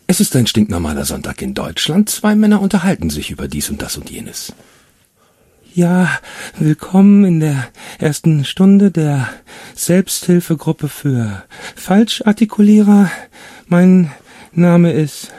Es ist ein stinknormaler Sonntag in Deutschland. 2 Männer unterhalten sich über dies und das und jenes. Ja, willkommen in der ersten Stunde der Selbsthilfegruppe für Falschartikulierer. Mein Name ist...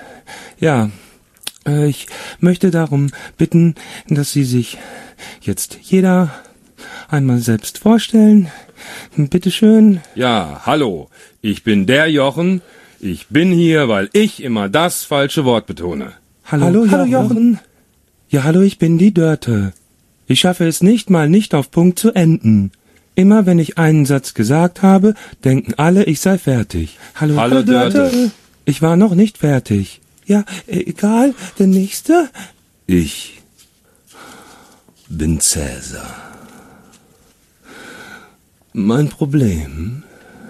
ich möchte darum bitten, dass Sie sich jetzt jeder einmal selbst vorstellen. Bitte schön. Ja, hallo, ich bin der Jochen. Ich bin hier, weil ich immer das falsche Wort betone. Hallo Jochen. Ja, hallo, ich bin die Dörte. Ich schaffe es nicht auf Punkt zu enden. Immer wenn ich einen Satz gesagt habe, denken alle, ich sei fertig. Hallo Dörte. Ich war noch nicht fertig. Ja, egal, der nächste. Ich bin Cäsar. Mein Problem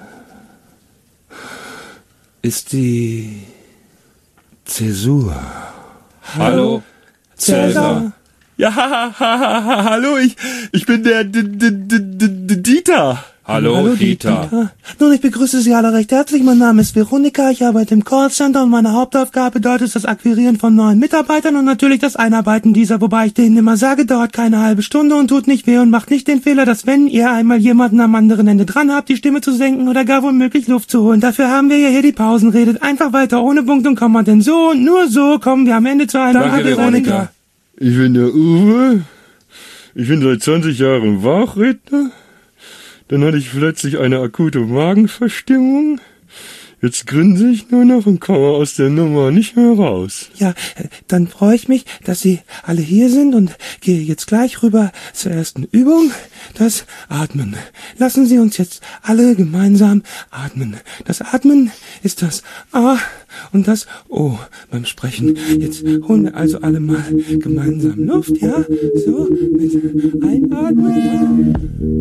ist die Zäsur. Hallo, Cäsar. Ja, hallo, ich bin der Dieter. Hallo, Dieter. Nun, ich begrüße Sie alle recht herzlich. Mein Name ist Veronika, ich arbeite im Callcenter und meine Hauptaufgabe dort ist das Akquirieren von neuen Mitarbeitern und natürlich das Einarbeiten dieser, wobei ich denen immer sage, dauert keine halbe Stunde und tut nicht weh und macht nicht den Fehler, dass wenn ihr einmal jemanden am anderen Ende dran habt, die Stimme zu senken oder gar womöglich Luft zu holen. Dafür haben wir ja hier die Pausen. Redet einfach weiter ohne Punkt und Komma, denn so und nur so kommen wir am Ende zu einer... Danke, Veronika. Ich bin der Uwe. Ich bin seit 20 Jahren Wachredner. Dann hatte ich plötzlich eine akute Magenverstimmung. Jetzt grinse ich nur noch und komme aus der Nummer nicht mehr raus. Ja, dann freue ich mich, dass Sie alle hier sind und gehe jetzt gleich rüber zur ersten Übung, das Atmen. Lassen Sie uns jetzt alle gemeinsam atmen. Das Atmen ist das A und das O beim Sprechen. Jetzt holen wir also alle mal gemeinsam Luft, ja? So, mit Einatmen.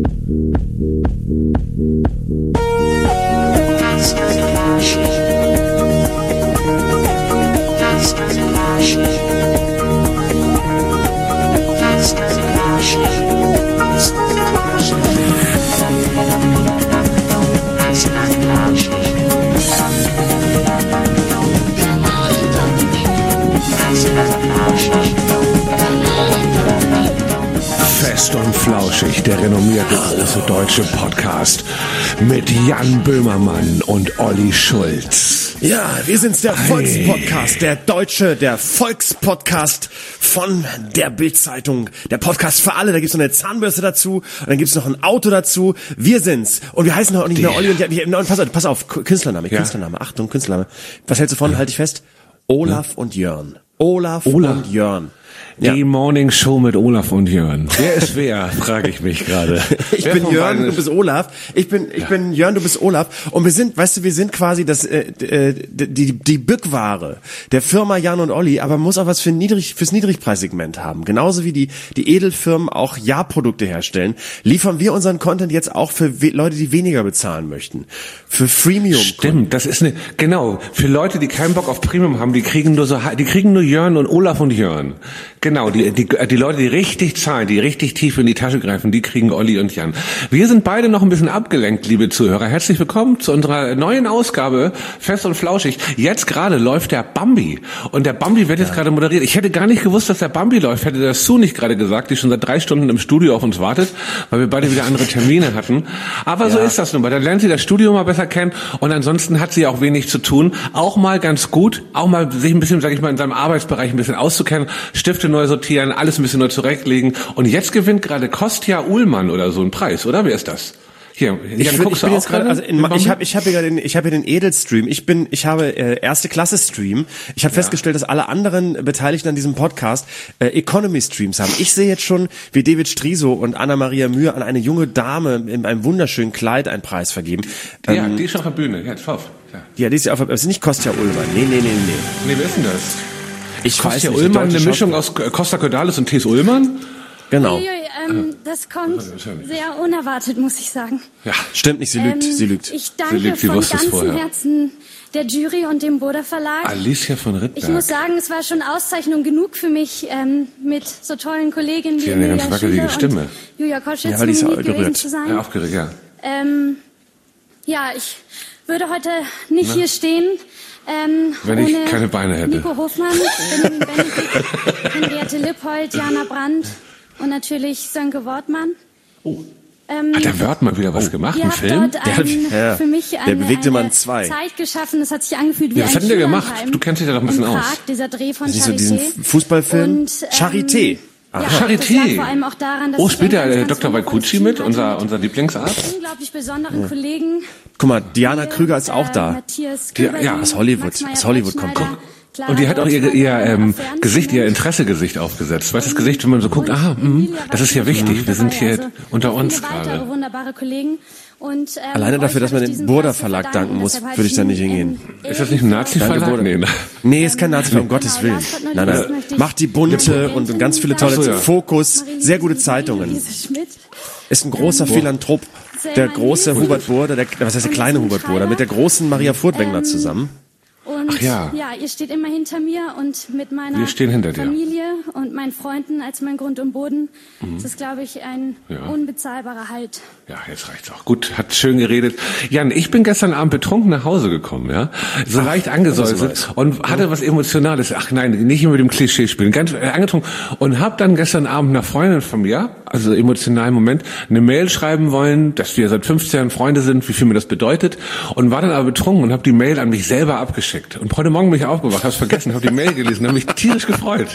Fest und flauschig, der renommierte große deutsche Podcast mit Jan Böhmermann und Olli Schulz. Ja, wir sind's, der Volkspodcast, der Volkspodcast von der Bild-Zeitung, der Podcast für alle, da gibt's noch eine Zahnbürste dazu und dann gibt's noch ein Auto dazu, wir sind's und wir heißen auch nicht mehr Olli und pass auf, Künstlername, Achtung, Künstlername, was hältst du von, halt dich fest, Olaf und Jörn. Olaf und Jörn. Die Morning Show mit Olaf und Jörn. Wer ist wer, frage ich mich gerade. Ich bin Jörn, du bist Olaf. Ich bin Jörn, du bist Olaf. Und wir sind quasi die Bückware der Firma Jan und Olli, aber muss auch was fürs Niedrigpreissegment haben. Genauso wie die Edelfirmen auch Jahrprodukte herstellen, liefern wir unseren Content jetzt auch für Leute, die weniger bezahlen möchten. Für Freemium. Stimmt, das ist genau. Für Leute, die keinen Bock auf Premium haben, die kriegen nur Jörn und Olaf und Jörn. Genau, die Leute, die richtig zahlen, die richtig tief in die Tasche greifen, die kriegen Olli und Jan. Wir sind beide noch ein bisschen abgelenkt, liebe Zuhörer. Herzlich willkommen zu unserer neuen Ausgabe, Fest und Flauschig. Jetzt gerade läuft der Bambi. Und der Bambi wird jetzt gerade moderiert. Ich hätte gar nicht gewusst, dass der Bambi läuft. Hätte das Sue nicht gerade gesagt, die schon seit 3 Stunden im Studio auf uns wartet, weil wir beide wieder andere Termine hatten. Aber so ist das nun mal. Dann lernt sie das Studio mal besser kennen und ansonsten hat sie auch wenig zu tun. Auch mal ganz gut, auch mal sich ein bisschen, sag ich mal, in seinem Arbeitsbereich ein bisschen auszukennen, Stifte neu sortieren, alles ein bisschen neu zurechtlegen. Und jetzt gewinnt gerade Kostja Uhlmann oder so einen Preis, oder? Wer ist das? Hier, ich bin jetzt gerade, also ich habe hier den Edelstream. Ich habe erste Klasse Stream. Ich habe festgestellt, dass alle anderen Beteiligten an diesem Podcast Economy Streams haben. Ich sehe jetzt schon, wie David Striso und Anna-Maria Mühe an eine junge Dame in einem wunderschönen Kleid einen Preis vergeben. Ja, die ist schon auf der Bühne. Ja, drauf. Ja, die ist ja auf. Das ist nicht Kostja Uhlmann. Nee. Nee, wer ist denn das? Kostja Uhlmann, eine Mischung aus Costa Cordalis und T.S. Ullmann? Genau. Das kommt sehr unerwartet, muss ich sagen. Ja, stimmt nicht, sie lügt. Ich danke von ganzem Herzen der Jury und dem Boda Verlag. Alicia von Rittberg. Ich muss sagen, es war schon Auszeichnung genug für mich, mit so tollen Kolleginnen wie Julia Schüler und Julia Koschitz gewesen zu sein. Ja, aufgeregt, ja. Ja, ich würde heute nicht hier stehen, wenn ich keine Beine hätte. Nico Hofmann, Benjamin Benedikt, Henriette Lippold, Jana Brandt und natürlich Sönke Wortmann. Oh. Hat der Wörthmann wieder was gemacht, einen Film? Für mich der bewegte Mann 2. Zeit geschaffen, das hat sich angefühlt wie was hat denn der gemacht? Du kennst dich da doch ein bisschen aus. Dieser Dreh von Siehst du Charité. diesen Fußballfilm? Charité. Ja, Charité. das lag vor allem auch daran, dass spielt ich der Dr. Walkutschi mit, unser Lieblingsarzt? unglaublich besonderen Kollegen. Guck mal, Diana Krüger ist auch da. Matthias Aus Hollywood kommt. Guck. Und die hat auch ihr Gesicht, ihr Interessegesicht aufgesetzt. Weißt du, das Gesicht, wenn man so guckt, das ist ja wichtig, wir sind hier unter uns gerade. Wunderbare Kollegen. Und, alleine dafür, dass man dem Burda Verlag danken muss, würde ich da nicht hingehen. Ist das nicht ein Nazi-Verlag? Nee, ist kein Nazi-Verlag, um Gottes Willen. Nein. Macht die bunte und ganz viele tolle Fokus, sehr gute Zeitungen. Ist ein großer Philanthrop, der große Hubert Burda, was heißt der kleine Hubert Burda, mit der großen Maria Furtwängler zusammen. Und ach ja. Ihr steht immer hinter mir und mit meiner Familie und meinen Freunden als mein Grund und Boden. Das ist, glaube ich, ein unbezahlbarer Halt. Ja, jetzt reicht's auch. Gut, hat schön geredet. Jan, ich bin gestern Abend betrunken nach Hause gekommen, ja. So leicht angesäuselt und hatte was Emotionales. Ach nein, nicht immer mit dem Klischee spielen. Ganz angetrunken. Und hab dann gestern Abend einer Freundin von mir, also emotionalen Moment, eine Mail schreiben wollen, dass wir seit 15 Jahren Freunde sind, wie viel mir das bedeutet. Und war dann aber betrunken und hab die Mail an mich selber abgeschickt. Und heute Morgen bin ich aufgewacht, hab's vergessen, hab die Mail gelesen, hab mich tierisch gefreut.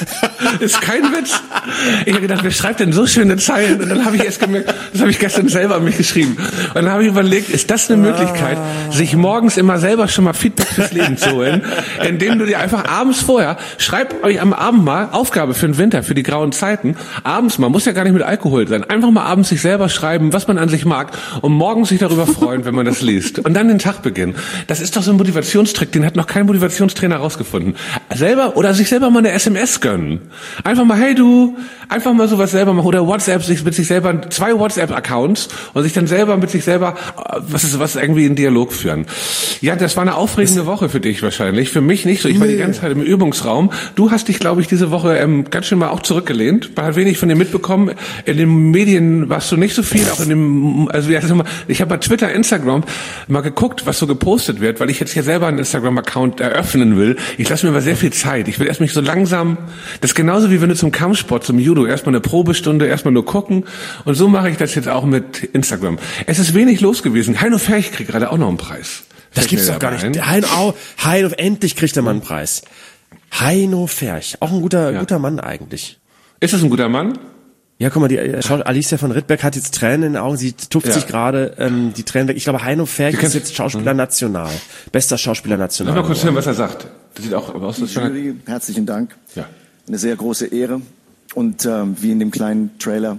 Ist kein Witz. Ich habe gedacht, wer schreibt denn so schöne Zeilen? Und dann habe ich erst gemerkt, das habe ich gestern selber an mich geschrieben. Und dann habe ich überlegt, ist das eine Möglichkeit, sich morgens immer selber schon mal Feedback fürs Leben zu holen, indem du dir einfach abends vorher, schreib euch am Abend mal, Aufgabe für den Winter, für die grauen Zeiten, abends mal, muss ja gar nicht mit Alkohol sein, einfach mal abends sich selber schreiben, was man an sich mag und morgens sich darüber freuen, wenn man das liest. Und dann den Tag beginnen. Das ist doch so ein Motivationstrick, den hat noch kein Motivationstrainer rausgefunden. Selber oder sich selber mal eine SMS gönnen. Einfach mal, hey du, einfach mal sowas selber machen oder WhatsApp, sich mit sich selber 2 WhatsApp-Accounts und sich dann selber mit sich selber was irgendwie in Dialog führen. Ja, das war eine aufregende Woche für dich wahrscheinlich. Für mich nicht so. Ich war die ganze Zeit im Übungsraum. Du hast dich, glaube ich, diese Woche ganz schön mal auch zurückgelehnt. Hat wenig von dir mitbekommen. In den Medien warst du nicht so viel. Auch in dem, ich habe bei Twitter, Instagram mal geguckt, was so gepostet wird, weil ich jetzt hier selber einen Instagram-Account eröffnen will. Ich lasse mir aber sehr viel Zeit. Ich will erst mich so langsam, das ist genauso wie wenn du zum Kampfsport, zum Judo, erstmal eine Probestunde, erstmal nur gucken. Und so mache ich das jetzt auch mit Instagram. Es ist wenig los gewesen. Heino Ferch kriegt gerade auch noch einen Preis. Das gibt's doch gar nicht. Heino, endlich kriegt er mal einen Preis. Heino Ferch, auch ein guter Mann eigentlich. Ist das ein guter Mann? Ja, guck mal, Alicia von Rittberg hat jetzt Tränen in den Augen, sie tupft sich gerade die Tränen weg. Ich glaube, Heino Ferch ist jetzt Schauspieler national. Bester Schauspieler national. Mal kurz hören, was er sagt. Das sieht auch aus. Jury, herzlichen Dank. Ja. Eine sehr große Ehre. Und wie in dem kleinen Trailer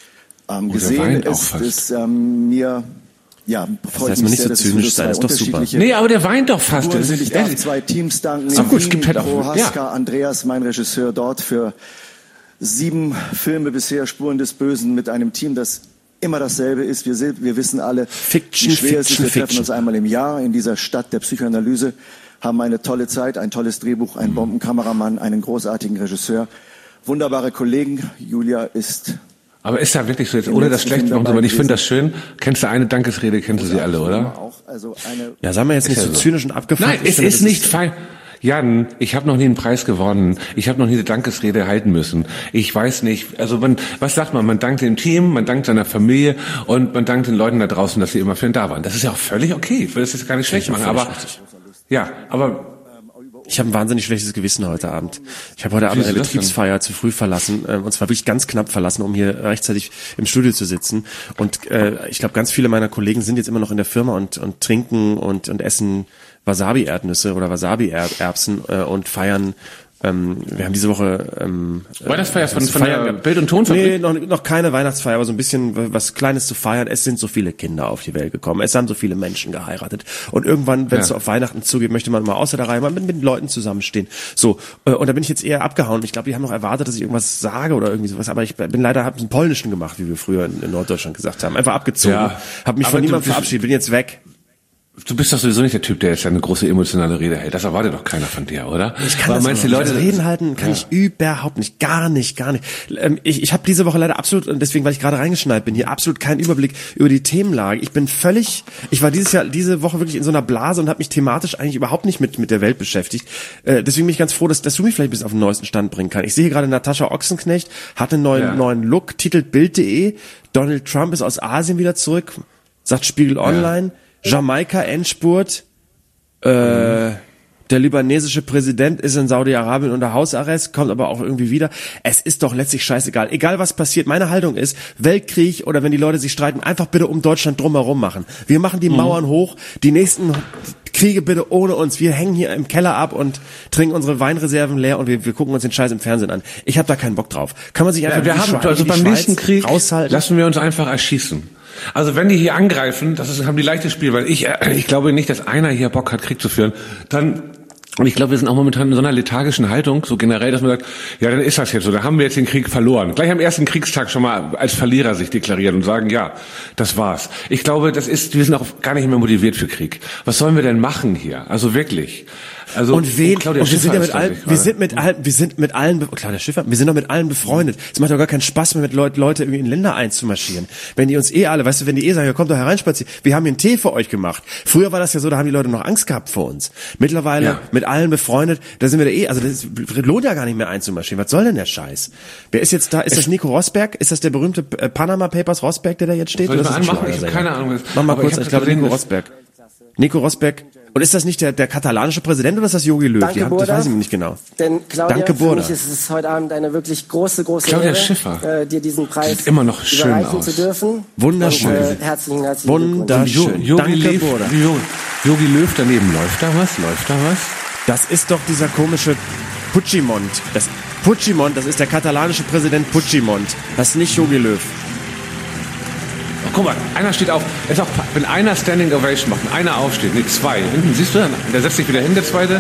gesehen ist es mir... Ja, freut mich sehr, dass es zwei unterschiedliche... Nee, aber der weint doch fast. Ich darf 2 Teams danken. So gut, es gibt halt auch... Prohaska, Andreas, mein Regisseur dort, für 7 Filme bisher, Spuren des Bösen, mit einem Team, das immer dasselbe ist. Wir wissen alle, wie schwer es ist. Wir treffen uns einmal im Jahr in dieser Stadt der Psychoanalyse, haben eine tolle Zeit, ein tolles Drehbuch, einen Bombenkameramann, einen großartigen Regisseur, wunderbare Kollegen. Julia ist... Aber ist ja wirklich so, jetzt ohne das schlecht machen, aber ich finde das schön. Kennst du eine Dankesrede, kennst du sie alle, oder? Ja, sagen wir jetzt nicht so zynisch und abgefuckt. Nein, es ist nicht fein. Jan, ich habe noch nie einen Preis gewonnen. Ich habe noch nie eine Dankesrede halten müssen. Ich weiß nicht, also was sagt man? Man dankt dem Team, man dankt seiner Familie und man dankt den Leuten da draußen, dass sie immer für ihn da waren. Das ist ja auch völlig okay. Ich will das jetzt gar nicht schlecht machen, aber ich habe ein wahnsinnig schlechtes Gewissen heute Abend. Ich habe heute Abend eine Betriebsfeier zu früh verlassen, und zwar wirklich ganz knapp verlassen, um hier rechtzeitig im Studio zu sitzen. Und ich glaube, ganz viele meiner Kollegen sind jetzt immer noch in der Firma und trinken und essen Wasabi-Erdnüsse oder Wasabi-Erbsen und feiern. Wir haben diese Woche Weihnachtsfeier von der Bild- und Tonfabrik? Nee, noch keine Weihnachtsfeier, aber so ein bisschen was Kleines zu feiern. Es sind so viele Kinder auf die Welt gekommen. Es haben so viele Menschen geheiratet. Und irgendwann, wenn es so auf Weihnachten zugeht, möchte man mal außer der Reihe mal mit Leuten zusammenstehen. So, und da bin ich jetzt eher abgehauen. Ich glaube, die haben noch erwartet, dass ich irgendwas sage oder irgendwie sowas. Aber ich bin leider, habe einen Polnischen gemacht, wie wir früher in Norddeutschland gesagt haben. Einfach abgezogen. Ja, habe mich von niemandem verabschiedet, bin jetzt weg. Du bist doch sowieso nicht der Typ, der jetzt eine große emotionale Rede hält. Das erwartet doch keiner von dir, oder? Ich kann das nicht. Leute reden halten kann ich überhaupt nicht. Gar nicht. Ich habe diese Woche leider absolut, und deswegen, weil ich gerade reingeschneit bin, hier absolut keinen Überblick über die Themenlage. Ich war diese Woche wirklich in so einer Blase und habe mich thematisch eigentlich überhaupt nicht mit der Welt beschäftigt. Deswegen bin ich ganz froh, dass du mich vielleicht bis auf den neuesten Stand bringen kannst. Ich sehe hier gerade Natascha Ochsenknecht, hat einen neuen Look, titelt Bild.de. Donald Trump ist aus Asien wieder zurück, sagt Spiegel Online. Jamaika Endspurt, der libanesische Präsident ist in Saudi-Arabien unter Hausarrest, kommt aber auch irgendwie wieder. Es ist doch letztlich scheißegal. Egal was passiert, meine Haltung ist, Weltkrieg oder wenn die Leute sich streiten, einfach bitte um Deutschland drumherum machen. Wir machen die Mauern hoch, die nächsten Kriege bitte ohne uns. Wir hängen hier im Keller ab und trinken unsere Weinreserven leer und wir gucken uns den Scheiß im Fernsehen an. Ich habe da keinen Bock drauf. Kann man sich einfach beim nächsten Krieg raushalten? Lassen wir uns einfach erschießen. Also wenn die hier angreifen, haben die leichtes Spiel, weil ich glaube nicht, dass einer hier Bock hat, Krieg zu führen, und ich glaube, wir sind auch momentan in so einer lethargischen Haltung, so generell, dass man sagt, ja, dann ist das jetzt so, dann haben wir jetzt den Krieg verloren. Gleich am ersten Kriegstag schon mal als Verlierer sich deklarieren und sagen, ja, das war's. Ich glaube, wir sind auch gar nicht mehr motiviert für Krieg. Was sollen wir denn machen hier? Also wirklich. Also, und wir sind mit allen, Claudia Schiffer, wir sind doch mit allen befreundet. Es macht doch gar keinen Spaß mehr, mit Leute irgendwie in Länder einzumarschieren. Wenn die uns wenn die sagen, ja, kommt doch hereinspazieren. Wir haben hier einen Tee für euch gemacht. Früher war das ja so, da haben die Leute noch Angst gehabt vor uns. Mittlerweile mit allen befreundet, da sind wir das lohnt ja gar nicht mehr einzumarschieren. Was soll denn der Scheiß? Wer ist jetzt da? Ist das Nico Rosberg? Ist das der berühmte Panama Papers Rosberg, der da jetzt steht? Soll ich mal anmachen? Ich habe keine Ahnung. Mach mal kurz, ich glaube Nico Rosberg. Nico Rosberg. Und ist das nicht der katalanische Präsident oder ist das Jogi Löw? Danke, das weiß ich nicht genau. Denn Claudia, für mich ist es heute Abend eine wirklich große Claudia Ehre, Schiffer. dir diesen Preis sieht immer noch schön überreichen aus. zu dürfen. Wunderschön. Und, herzlichen Wunderschön. Jogi Löw daneben. Läuft da was? Das ist doch dieser komische Puigdemont. Das ist der katalanische Präsident Puigdemont. Das ist nicht Jogi Löw. Oh, guck mal, einer steht auf. Wenn einer Standing Ovation macht und einer aufsteht, nee, zwei. Hinten, siehst du, der setzt sich wieder hin, der zweite.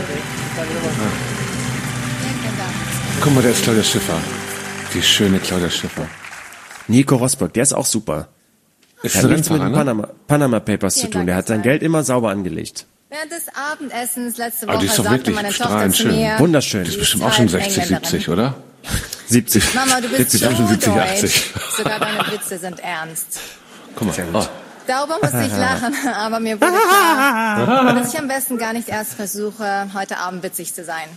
Guck mal, der ist Claudia Schiffer. Die schöne Claudia Schiffer. Nico Rosberg, der ist auch super. Der hat nichts mit den Panama Papers zu tun. Der hat sein Geld immer sauber angelegt. Während des Abendessens letzte Woche die ist doch sagte meine Tochter zu mir, wunderschön. Die ist bestimmt auch schon 60, 70, oder? 70. Mama, du bist 70, so 70, deutsch. 80. Sogar deine Witze sind ernst. Guck mal. Oh. Darüber musste ich lachen, aber mir wurde klar, dass ich am besten gar nicht erst versuche, heute Abend witzig zu sein.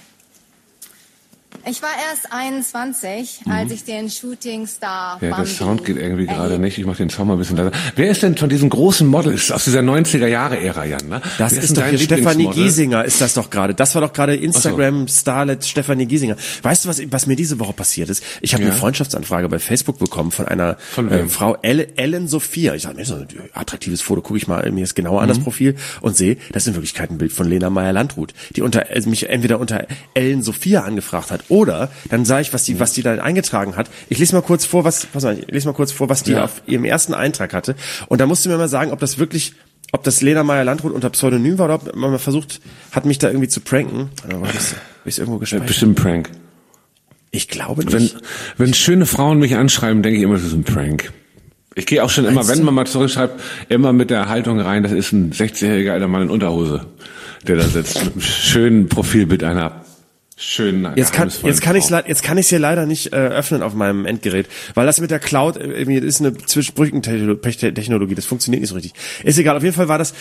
Ich war erst 21, als ich den Shooting Star Ja, der Sound geht irgendwie gerade nicht. Ich mach den Sound mal ein bisschen leiser. Wer ist denn von diesen großen Models aus dieser 90er-Jahre-Ära, Jan? Ne? Das ist doch hier Stefanie Giesinger, ist das doch gerade. Das war doch gerade Instagram-Starlet Stefanie Giesinger. Weißt du, was mir diese Woche passiert ist? Ich habe eine Freundschaftsanfrage bei Facebook bekommen von einer Frau Ellen Sophia. Ich sage, mir so ein attraktives Foto, gucke ich mal mir das genauer an, das Profil, und sehe, das ist in Wirklichkeit ein Bild von Lena Meyer-Landrut, die mich entweder unter Ellen Sophia angefragt hat, oder dann sah ich, was die da eingetragen hat. Ich lese mal kurz vor, was die auf ihrem ersten Eintrag hatte. Und da musst du mir mal sagen, ob das Lena Meyer-Landrut unter Pseudonym war oder ob man mal versucht hat, mich da irgendwie zu pranken. Oder war das, hab ich's irgendwo gespeichert? Bestimmt ein Prank. Ich glaube nicht. Wenn schöne Frauen mich anschreiben, denke ich immer, das ist ein Prank. Ich gehe auch schon immer, wenn man mal zurückschreibt, immer mit der Haltung rein, das ist ein 60-jähriger alter Mann in Unterhose, der da sitzt, mit einem schönen Profilbild einer schön. Jetzt kann ich's hier leider nicht öffnen auf meinem Endgerät, weil das mit der Cloud irgendwie ist eine Zwischenbrückentechnologie, das funktioniert nicht so richtig. Ist egal, auf jeden Fall war das,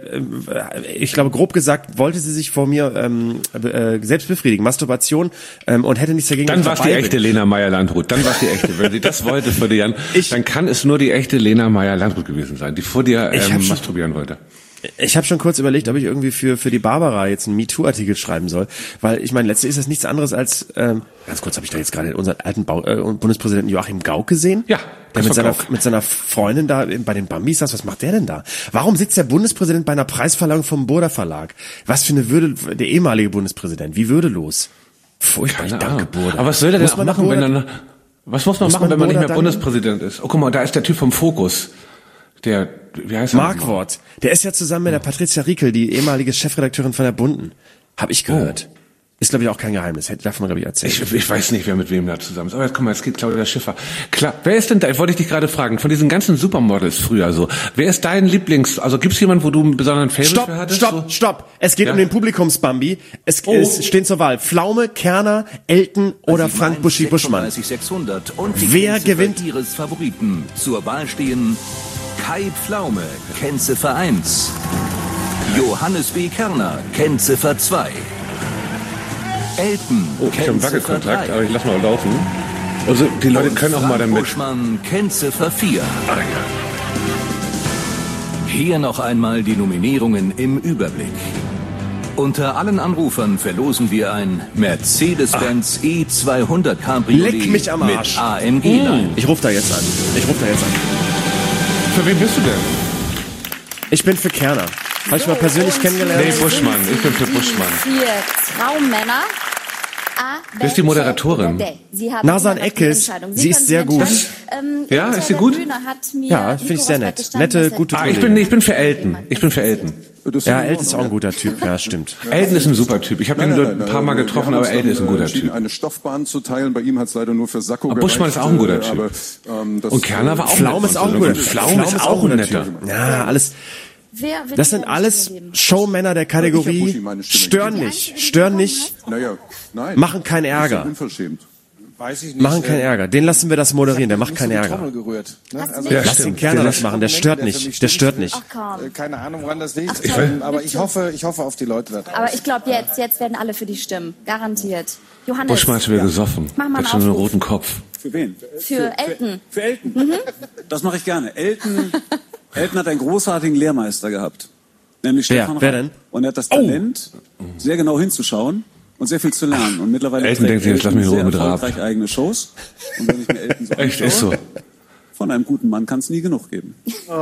ich glaube grob gesagt, wollte sie sich vor mir selbst befriedigen, Masturbation, und hätte nichts dagegen. Dann war es die echte Lena Meyer-Landrut, dann war es die echte. Wenn sie das wollte für dir, Jan, dann kann es nur die echte Lena Meyer-Landrut gewesen sein, die vor dir masturbieren wollte. Ich habe schon kurz überlegt, ob ich irgendwie für die Barbara jetzt einen MeToo-Artikel schreiben soll, weil ich meine, letztlich ist das nichts anderes als, ganz kurz, habe ich da jetzt gerade unseren alten Bundespräsidenten Joachim Gauck gesehen? Ja. Der mit seiner Freundin da bei den Bambis saß. Was macht der denn da? Warum sitzt der Bundespräsident bei einer Preisverleihung vom Burda Verlag? Was für eine Würde, der ehemalige Bundespräsident, wie würdelos. Furchtbar, ich danke Burda. Aber was soll der denn auch machen, was muss man machen, wenn man nicht mehr Bundespräsident ist? Oh, guck mal, da ist der Typ vom Fokus. Wie heißt er? Markwort. Der ist ja zusammen mit der Patricia Riekel, die ehemalige Chefredakteurin von der Bunden. Hab ich gehört. Ist, glaube ich, auch kein Geheimnis. Darf man, glaube ich, erzählen. Ich weiß nicht, wer mit wem da zusammen ist. Aber jetzt, guck mal, jetzt geht Claudia Schiffer. Klar, wer ist denn da, wollte ich dich gerade fragen, von diesen ganzen Supermodels früher so, wer ist dein also gibt's jemanden, wo du einen besonderen Favorite für hattest? Stopp. Es geht um den Publikumsbambi. Es stehen zur Wahl Pflaume, Kerner, Elton oder Frank Buschi-Buschmann. Wer gewinnt? Ihres Favoriten. Zur Wahl stehen Kai Pflaume, Kennziffer 1. Johannes B. Kerner, Kennziffer 2. Elton, ich habe einen Wackelkontakt, aber ich lass mal laufen. Also die Leute können auch mal damit. Buschmann, Kennziffer 4. Ah, ja. Hier noch einmal die Nominierungen im Überblick. Unter allen Anrufern verlosen wir ein Mercedes-Benz E200 Cabriolet Leck mich am Arsch. mit AMG-Line. Ich rufe da jetzt an. Für wen bist du denn? Ich bin für Kerner. Habe ich mal persönlich kennengelernt? Nee, Buschmann. Ich bin für Buschmann. 4 Traummänner. Wer ist die Moderatorin? Nasan Eckes. Sie ist sehr gut. Ja, ist sie gut? Ja, finde ich sehr nett. Nette, gute ich bin für Elton. Ja, Elton ist auch ein guter Typ. Ja, stimmt. Elton ist ein super Typ. Ich habe ihn nur ein paar Mal getroffen, aber Elton ist ein guter Typ. Eine Stoffbahn zu teilen. Bei ihm hat es leider nur für Sakko gereicht. Buschmann ist auch ein guter Typ. Und Kerner war auch Pflaume ist auch ein guter Typ. Pflaume ist auch ein netter. Ja, alles. Das sind alles Showmänner der Kategorie. Stören nicht, machen keinen Ärger. Machen keinen Ärger. Den lassen wir das moderieren, der macht keinen Ärger. Lass den Kerner das machen, der stört nicht. Keine Ahnung, woran das liegt, aber ich hoffe auf die Leute da draußen. Aber ich glaube, jetzt werden alle für die stimmen. Garantiert. Johannes. Buschmann ist wieder gesoffen. Mach mal hat schon einen roten Kopf. Für wen? Für Elton. Für Elton? Mhm. Das mache ich gerne. Elton hat einen großartigen Lehrmeister gehabt. Nämlich Stefan Raab. Wer denn? Und er hat das Talent, sehr genau hinzuschauen und sehr viel zu lernen. Und mittlerweile Elton denkt sich, jetzt lass mich in Ruhe mit Raab. Erfolgreich eigene Shows. Und wenn ich mir Elton so anschaue, echt, ist so. Von einem guten Mann kann es nie genug geben.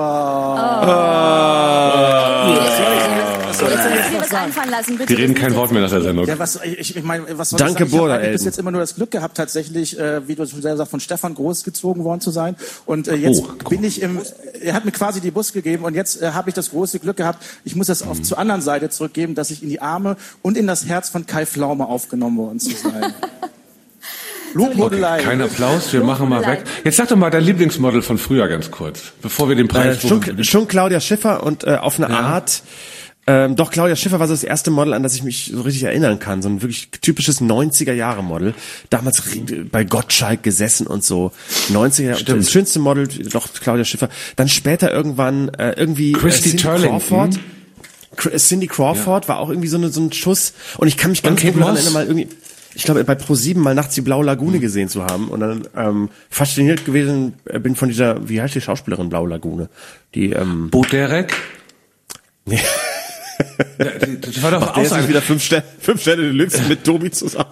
Die reden kein Wort mehr nach der Sendung. Ja, was soll Danke, ich sagen? Ich habe bis jetzt immer nur das Glück gehabt, tatsächlich, wie du schon selber sagst, von Stefan großgezogen worden zu sein. Und jetzt bin ich er hat mir quasi die Bus gegeben und jetzt habe ich das große Glück gehabt, ich muss das zur anderen Seite zurückgeben, dass ich in die Arme und in das Herz von Kai Pflaume aufgenommen worden zu sein. Okay, kein Applaus, wir machen mal weg. Jetzt sag doch mal dein Lieblingsmodel von früher ganz kurz, bevor wir den Preis... Schon Claudia Schiffer und auf eine Art... Doch, Claudia Schiffer war so das erste Model, an das ich mich so richtig erinnern kann. So ein wirklich typisches 90er-Jahre-Model. Damals bei Gottschalk gesessen und so. 90er, stimmt. Das schönste Model, doch Claudia Schiffer. Dann später irgendwann irgendwie Cindy Crawford. Cindy Crawford war auch irgendwie so ein Schuss. Und ich kann mich ganz gut daran erinnern, mal irgendwie... Ich glaube, bei Pro7 mal nachts die Blaue Lagune gesehen zu haben und dann fasziniert gewesen bin von dieser, wie heißt die Schauspielerin Blaue Lagune? Die Boderek? Nee. Das war doch auch wieder 5 Sterne Deluxe mit Tobi zusammen.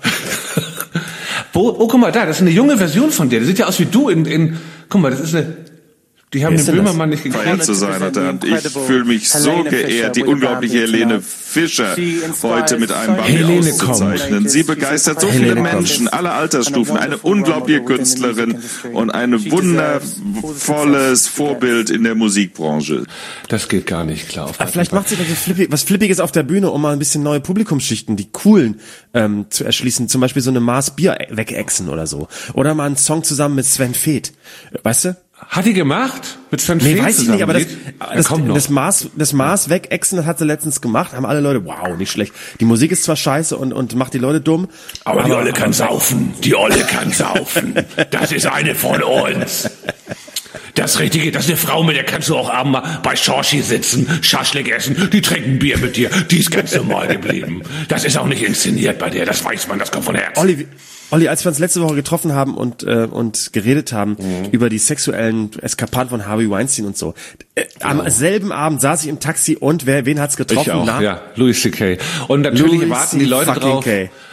Guck mal da, das ist eine junge Version von dir. Das sieht ja aus wie du guck mal, das ist die haben den Böhmermann nicht gekriegt. Zu sein, und ich fühle mich so geehrt, die unglaubliche Helene Fischer heute mit einem Bambi auszuzeichnen. Sie begeistert so viele Menschen, aller Altersstufen, eine unglaubliche Künstlerin und ein wundervolles Vorbild in der Musikbranche. Das geht gar nicht klar. Vielleicht macht sie was Flippiges auf der Bühne, um mal ein bisschen neue Publikumsschichten, die coolen, zu erschließen. Zum Beispiel so eine Maß Bier wegexen oder so. Oder mal einen Song zusammen mit Sven Feth. Weißt du? Hat die gemacht? Mit Sven Feth? Nee, weiß ich nicht, aber das Maß wegexen, das hat sie letztens gemacht, haben alle Leute, wow, nicht schlecht. Die Musik ist zwar scheiße und macht die Leute dumm. Aber die Olle kann saufen. Die Olle kann saufen. Das ist eine von uns. Das Richtige, das ist eine Frau, mit der kannst du auch abends mal bei Schorschi sitzen, Schaschlik essen, die trinken Bier mit dir, die ist ganz normal geblieben. Das ist auch nicht inszeniert bei der, das weiß man, das kommt von Herzen. Olli, als wir uns letzte Woche getroffen haben und geredet haben über die sexuellen Eskapaden von Harvey Weinstein und so, am selben Abend saß ich im Taxi und wen hat's getroffen? Ich auch, ja, Louis C.K. Und natürlich warten die Leute drauf,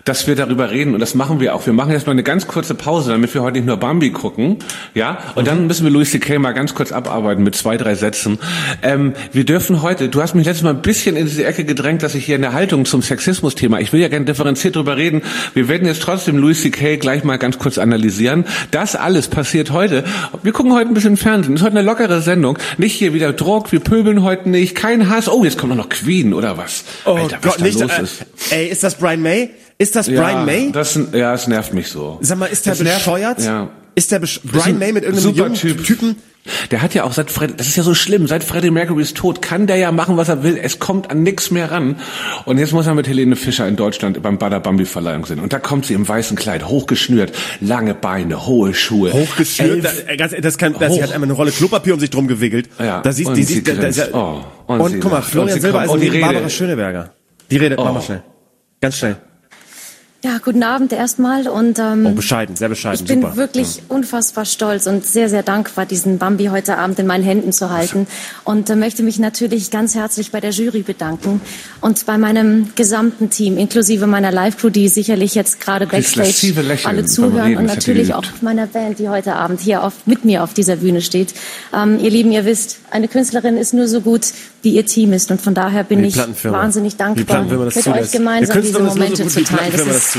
dass wir darüber reden und das machen wir auch. Wir machen jetzt mal eine ganz kurze Pause, damit wir heute nicht nur Bambi gucken, ja? Und dann müssen wir Louis C.K. mal ganz kurz abarbeiten mit 2, 3 Sätzen. Wir dürfen heute, du hast mich letztes Mal ein bisschen in diese Ecke gedrängt, dass ich hier in der Haltung zum Sexismus-Thema, ich will ja gerne differenziert drüber reden. Wir werden jetzt trotzdem Louis C.K. gleich mal ganz kurz analysieren. Das alles passiert heute. Wir gucken heute ein bisschen Fernsehen. Das ist heute eine lockere Sendung. Nicht hier wieder Druck, wir pöbeln heute nicht, kein Hass. Oh, jetzt kommt noch Queen oder was? Oh Alter, Gott, was nicht, da los ist. Ey, ist das Brian May? Ist das Brian May? Es nervt mich so. Sag mal, ist der bescheuert? Ja. Ist der Brian May mit irgendeinem jungen Typen? Der hat ja auch das ist ja so schlimm, seit Freddie Mercurys Tod kann der ja machen, was er will. Es kommt an nichts mehr ran. Und jetzt muss er mit Helene Fischer in Deutschland beim Bader Bambi Verleihung sein. Und da kommt sie im weißen Kleid, hochgeschnürt, lange Beine, hohe Schuhe. Hochgeschnürt? Sie hat einmal eine Rolle Klopapier um sich drum gewickelt. Ja. Da siehst du, und guck mal, Florian Silbereisen und Barbara Schöneberger. Die redet, mach mal schnell. Ganz schnell. Ja, guten Abend erstmal und bescheiden, sehr bescheiden. Ich bin wirklich unfassbar stolz und sehr, sehr dankbar, diesen Bambi heute Abend in meinen Händen zu halten und möchte mich natürlich ganz herzlich bei der Jury bedanken und bei meinem gesamten Team, inklusive meiner Live-Crew, die sicherlich jetzt gerade Backstage alle zuhören und natürlich auch meiner Band, die heute Abend hier mit mir auf dieser Bühne steht. Ihr Lieben, ihr wisst, eine Künstlerin ist nur so gut, wie ihr Team ist und von daher bin ich wahnsinnig dankbar, mit euch gemeinsam diese Momente zu teilen.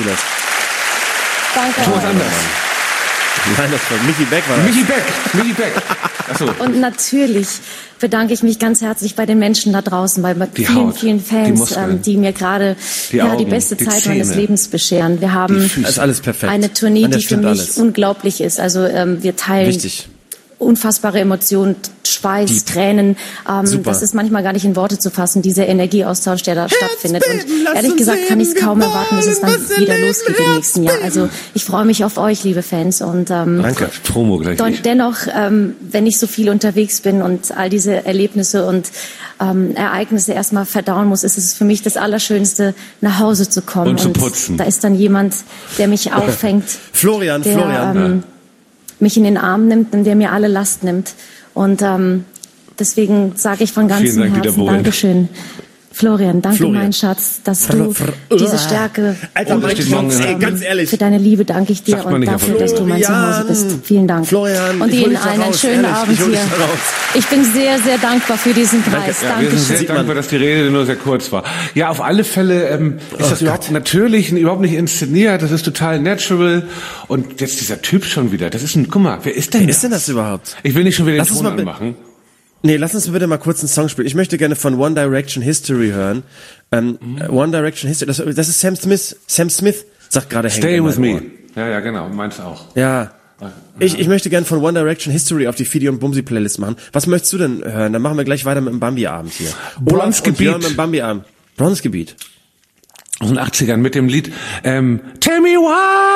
Danke. Thomas Anders. Nein, das war Michi Beck. Michi Beck. Achso. Und natürlich bedanke ich mich ganz herzlich bei den Menschen da draußen, bei vielen Fans, die mir gerade die beste Zeit meines Lebens bescheren. Wir haben eine Tournee, die für mich unglaublich ist. Also wir teilen unfassbare Emotionen, Schweiß, Tränen. Das ist manchmal gar nicht in Worte zu fassen, dieser Energieaustausch, der da stattfindet. Und ehrlich gesagt kann ich es kaum erwarten, dass es dann wieder losgeht im nächsten Jahr. Also ich freue mich auf euch, liebe Fans. Und danke. Promo gleich. Dennoch, wenn ich so viel unterwegs bin und all diese Erlebnisse und Ereignisse erstmal verdauen muss, ist es für mich das Allerschönste, nach Hause zu kommen. Und zu putzen. Da ist dann jemand, der mich auffängt. Florian. Mich in den Arm nimmt und der mir alle Last nimmt. Und deswegen sage ich von ganzem Herzen Dankeschön. Florian, danke mein Schatz, dass du diese Stärke ganz ehrlich, für deine Liebe danke ich dir und dafür, dass du mein Zuhause bist. Vielen Dank. Florian, und Ihnen allen einen schönen Abend hier. Ich bin sehr, sehr dankbar für diesen Preis. Danke. Wir sind sehr dankbar, dass die Rede nur sehr kurz war. Ja, auf alle Fälle ist das überhaupt nicht inszeniert, das ist total natural. Und jetzt dieser Typ schon wieder, das ist guck mal, wer ist denn das überhaupt? Ich will nicht schon wieder den Ton anmachen. Nee, lass uns bitte mal kurz einen Song spielen. Ich möchte gerne von One Direction History hören. One Direction History, das ist Sam Smith. Sam Smith sagt gerade Stay With Me. Ja, genau, meinst auch. Ja. Ich möchte gerne von One Direction History auf die Fidi und Bumsi Playlist machen. Was möchtest du denn hören? Dann machen wir gleich weiter mit dem Bambi-Abend hier. Bronzegebiet. Mit dem Bambi-Abend. Bronzegebiet. Aus den 80ern mit dem Lied Tell me why,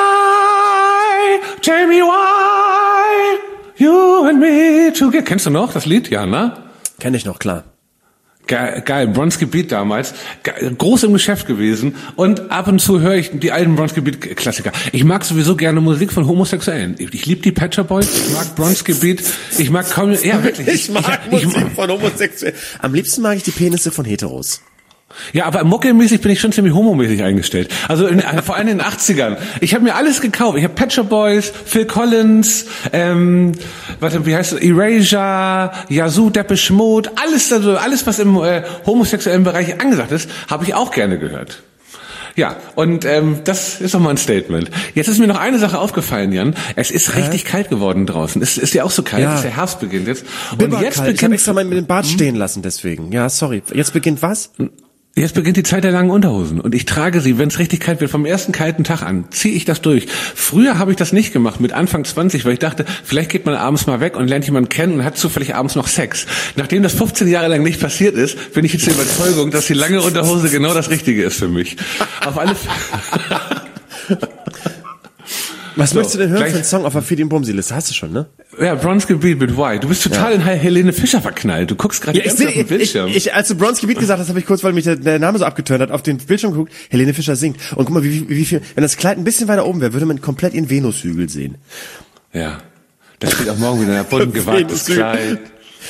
you and me together. Kennst du noch das Lied? Ja, ne? Kenn ich noch, klar. Geil, Bronzegebiet damals, groß im Geschäft gewesen und ab und zu höre ich die alten Bronzegebiet-Klassiker. Ich mag sowieso gerne Musik von Homosexuellen. Ich liebe die Pet Shop Boys, ich mag Bronzegebiet, ich mag kaum, ja wirklich. Ich mag Musik von Homosexuellen. Am liebsten mag ich die Penisse von Heteros. Ja, aber muckelmäßig bin ich schon ziemlich homomäßig eingestellt. Also vor allem in den 80ern. Ich habe mir alles gekauft. Ich habe Pet Shop Boys, Phil Collins, wie heißt es? Erasure, Yazoo, Depeche Mode, alles was im homosexuellen Bereich angesagt ist, habe ich auch gerne gehört. Ja, und das ist doch mal ein Statement. Jetzt ist mir noch eine Sache aufgefallen, Jan. Es ist richtig kalt geworden draußen. Es ist ja auch so kalt, dass der Herbst beginnt jetzt. Und jetzt beginnt, ich habe extra mal mit dem Bart stehen lassen deswegen. Ja, sorry. Jetzt beginnt was? Jetzt beginnt die Zeit der langen Unterhosen und ich trage sie, wenn es richtig kalt wird, vom ersten kalten Tag an, ziehe ich das durch. Früher habe ich das nicht gemacht, mit Anfang 20, weil ich dachte, vielleicht geht man abends mal weg und lernt jemanden kennen und hat zufällig abends noch Sex. Nachdem das 15 Jahre lang nicht passiert ist, bin ich jetzt der Überzeugung, dass die lange Unterhose genau das Richtige ist für mich. Auf alle Fälle. Was möchtest du denn hören für einen Song auf der Fidi und Bumsi-Liste? Hast du schon, ne? Ja, Bronzegebiet mit Why. Du bist total in Helene Fischer verknallt. Du guckst gerade auf den Bildschirm. Als du Bronzegebiet gesagt hast, habe ich kurz, weil mich der Name so abgeturnt hat, auf den Bildschirm geguckt. Helene Fischer singt. Und guck mal, wie viel, wenn das Kleid ein bisschen weiter oben wäre, würde man komplett ihren Venushügel sehen. Ja. Das steht auch morgen wieder in der Boden gewagtes Kleid.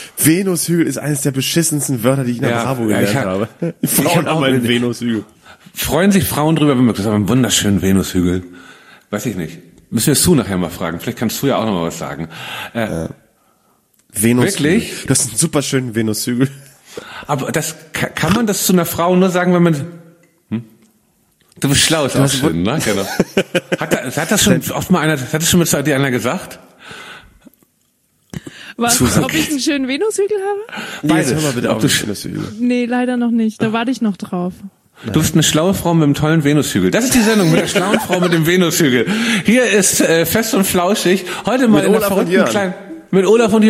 Venushügel ist eines der beschissensten Wörter, die ich in der Bravo gelernt habe. Die Frauen haben einen Venushügel. Freuen sich Frauen drüber, wenn man das ist einen wunderschönen Venushügel? Weiß ich nicht. Müssen wir Sue nachher mal fragen. Vielleicht kannst du ja auch noch mal was sagen. Venushügel. Wirklich? Das ist ein super schönen Venushügel. Aber das kann man das zu einer Frau nur sagen, wenn man... Du bist schlau, ist auch schön, ne? Genau. Hat das schon oft mal einer, hat das schon mit dir einer gesagt? Was, ob ich einen schönen Venushügel habe? Beides. Hör mal bitte auf den Venushügel. Nee, leider noch nicht. Da warte ich noch drauf. Du bist eine schlaue Frau mit einem tollen Venushügel. Das ist die Sendung mit der schlauen Frau mit dem Venushügel. Hier ist Fest und Flauschig. Heute mal mit in der verrückten kleinen... Mit Olaf und Jörn.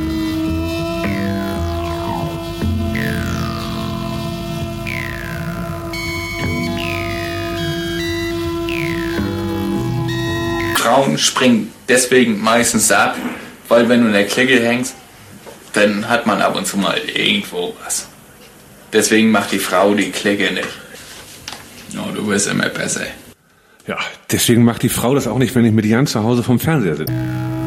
Frauen springen deswegen meistens ab, weil wenn du in der Clique hängst, dann hat man ab und zu mal irgendwo was. Deswegen macht die Frau die Clique nicht. Oh, du wirst immer besser. Ja, deswegen macht die Frau das auch nicht, wenn ich mit Jan zu Hause vom Fernseher sitze.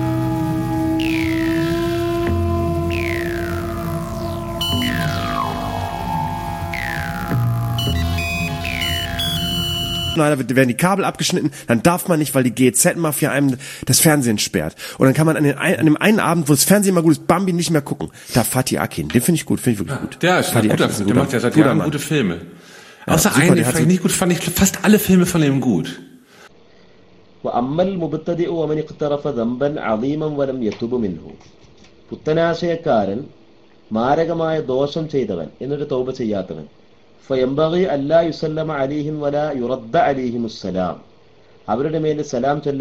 Da werden die Kabel abgeschnitten, dann darf man nicht, weil die GEZ-Mafia einem das Fernsehen sperrt. Und dann kann man an dem einen Abend, wo das Fernsehen mal gut ist, Bambi nicht mehr gucken. Da Fatih Akin, den finde ich gut, finde ich wirklich gut. Der ist ein guter, der macht ja seit Jahren gute Filme. Ja, außer einen, den fand ich nicht gut, fand ich fast alle Filme von ihm gut. പുത്തനാശയക്കാരൻ മാരകമായ ദോഷം ചെയ്തവൻ എന്നിട്ട് തൗബ ചെയ്യാത്തവൻ ഫയംബഗി അല്ലാ യുസല്ലമ അലൈഹിം വലാ യുറദ്ദ അലൈഹിമുസ്സലാം അവരുടെ മേൽ സലാം ചൊല്ലി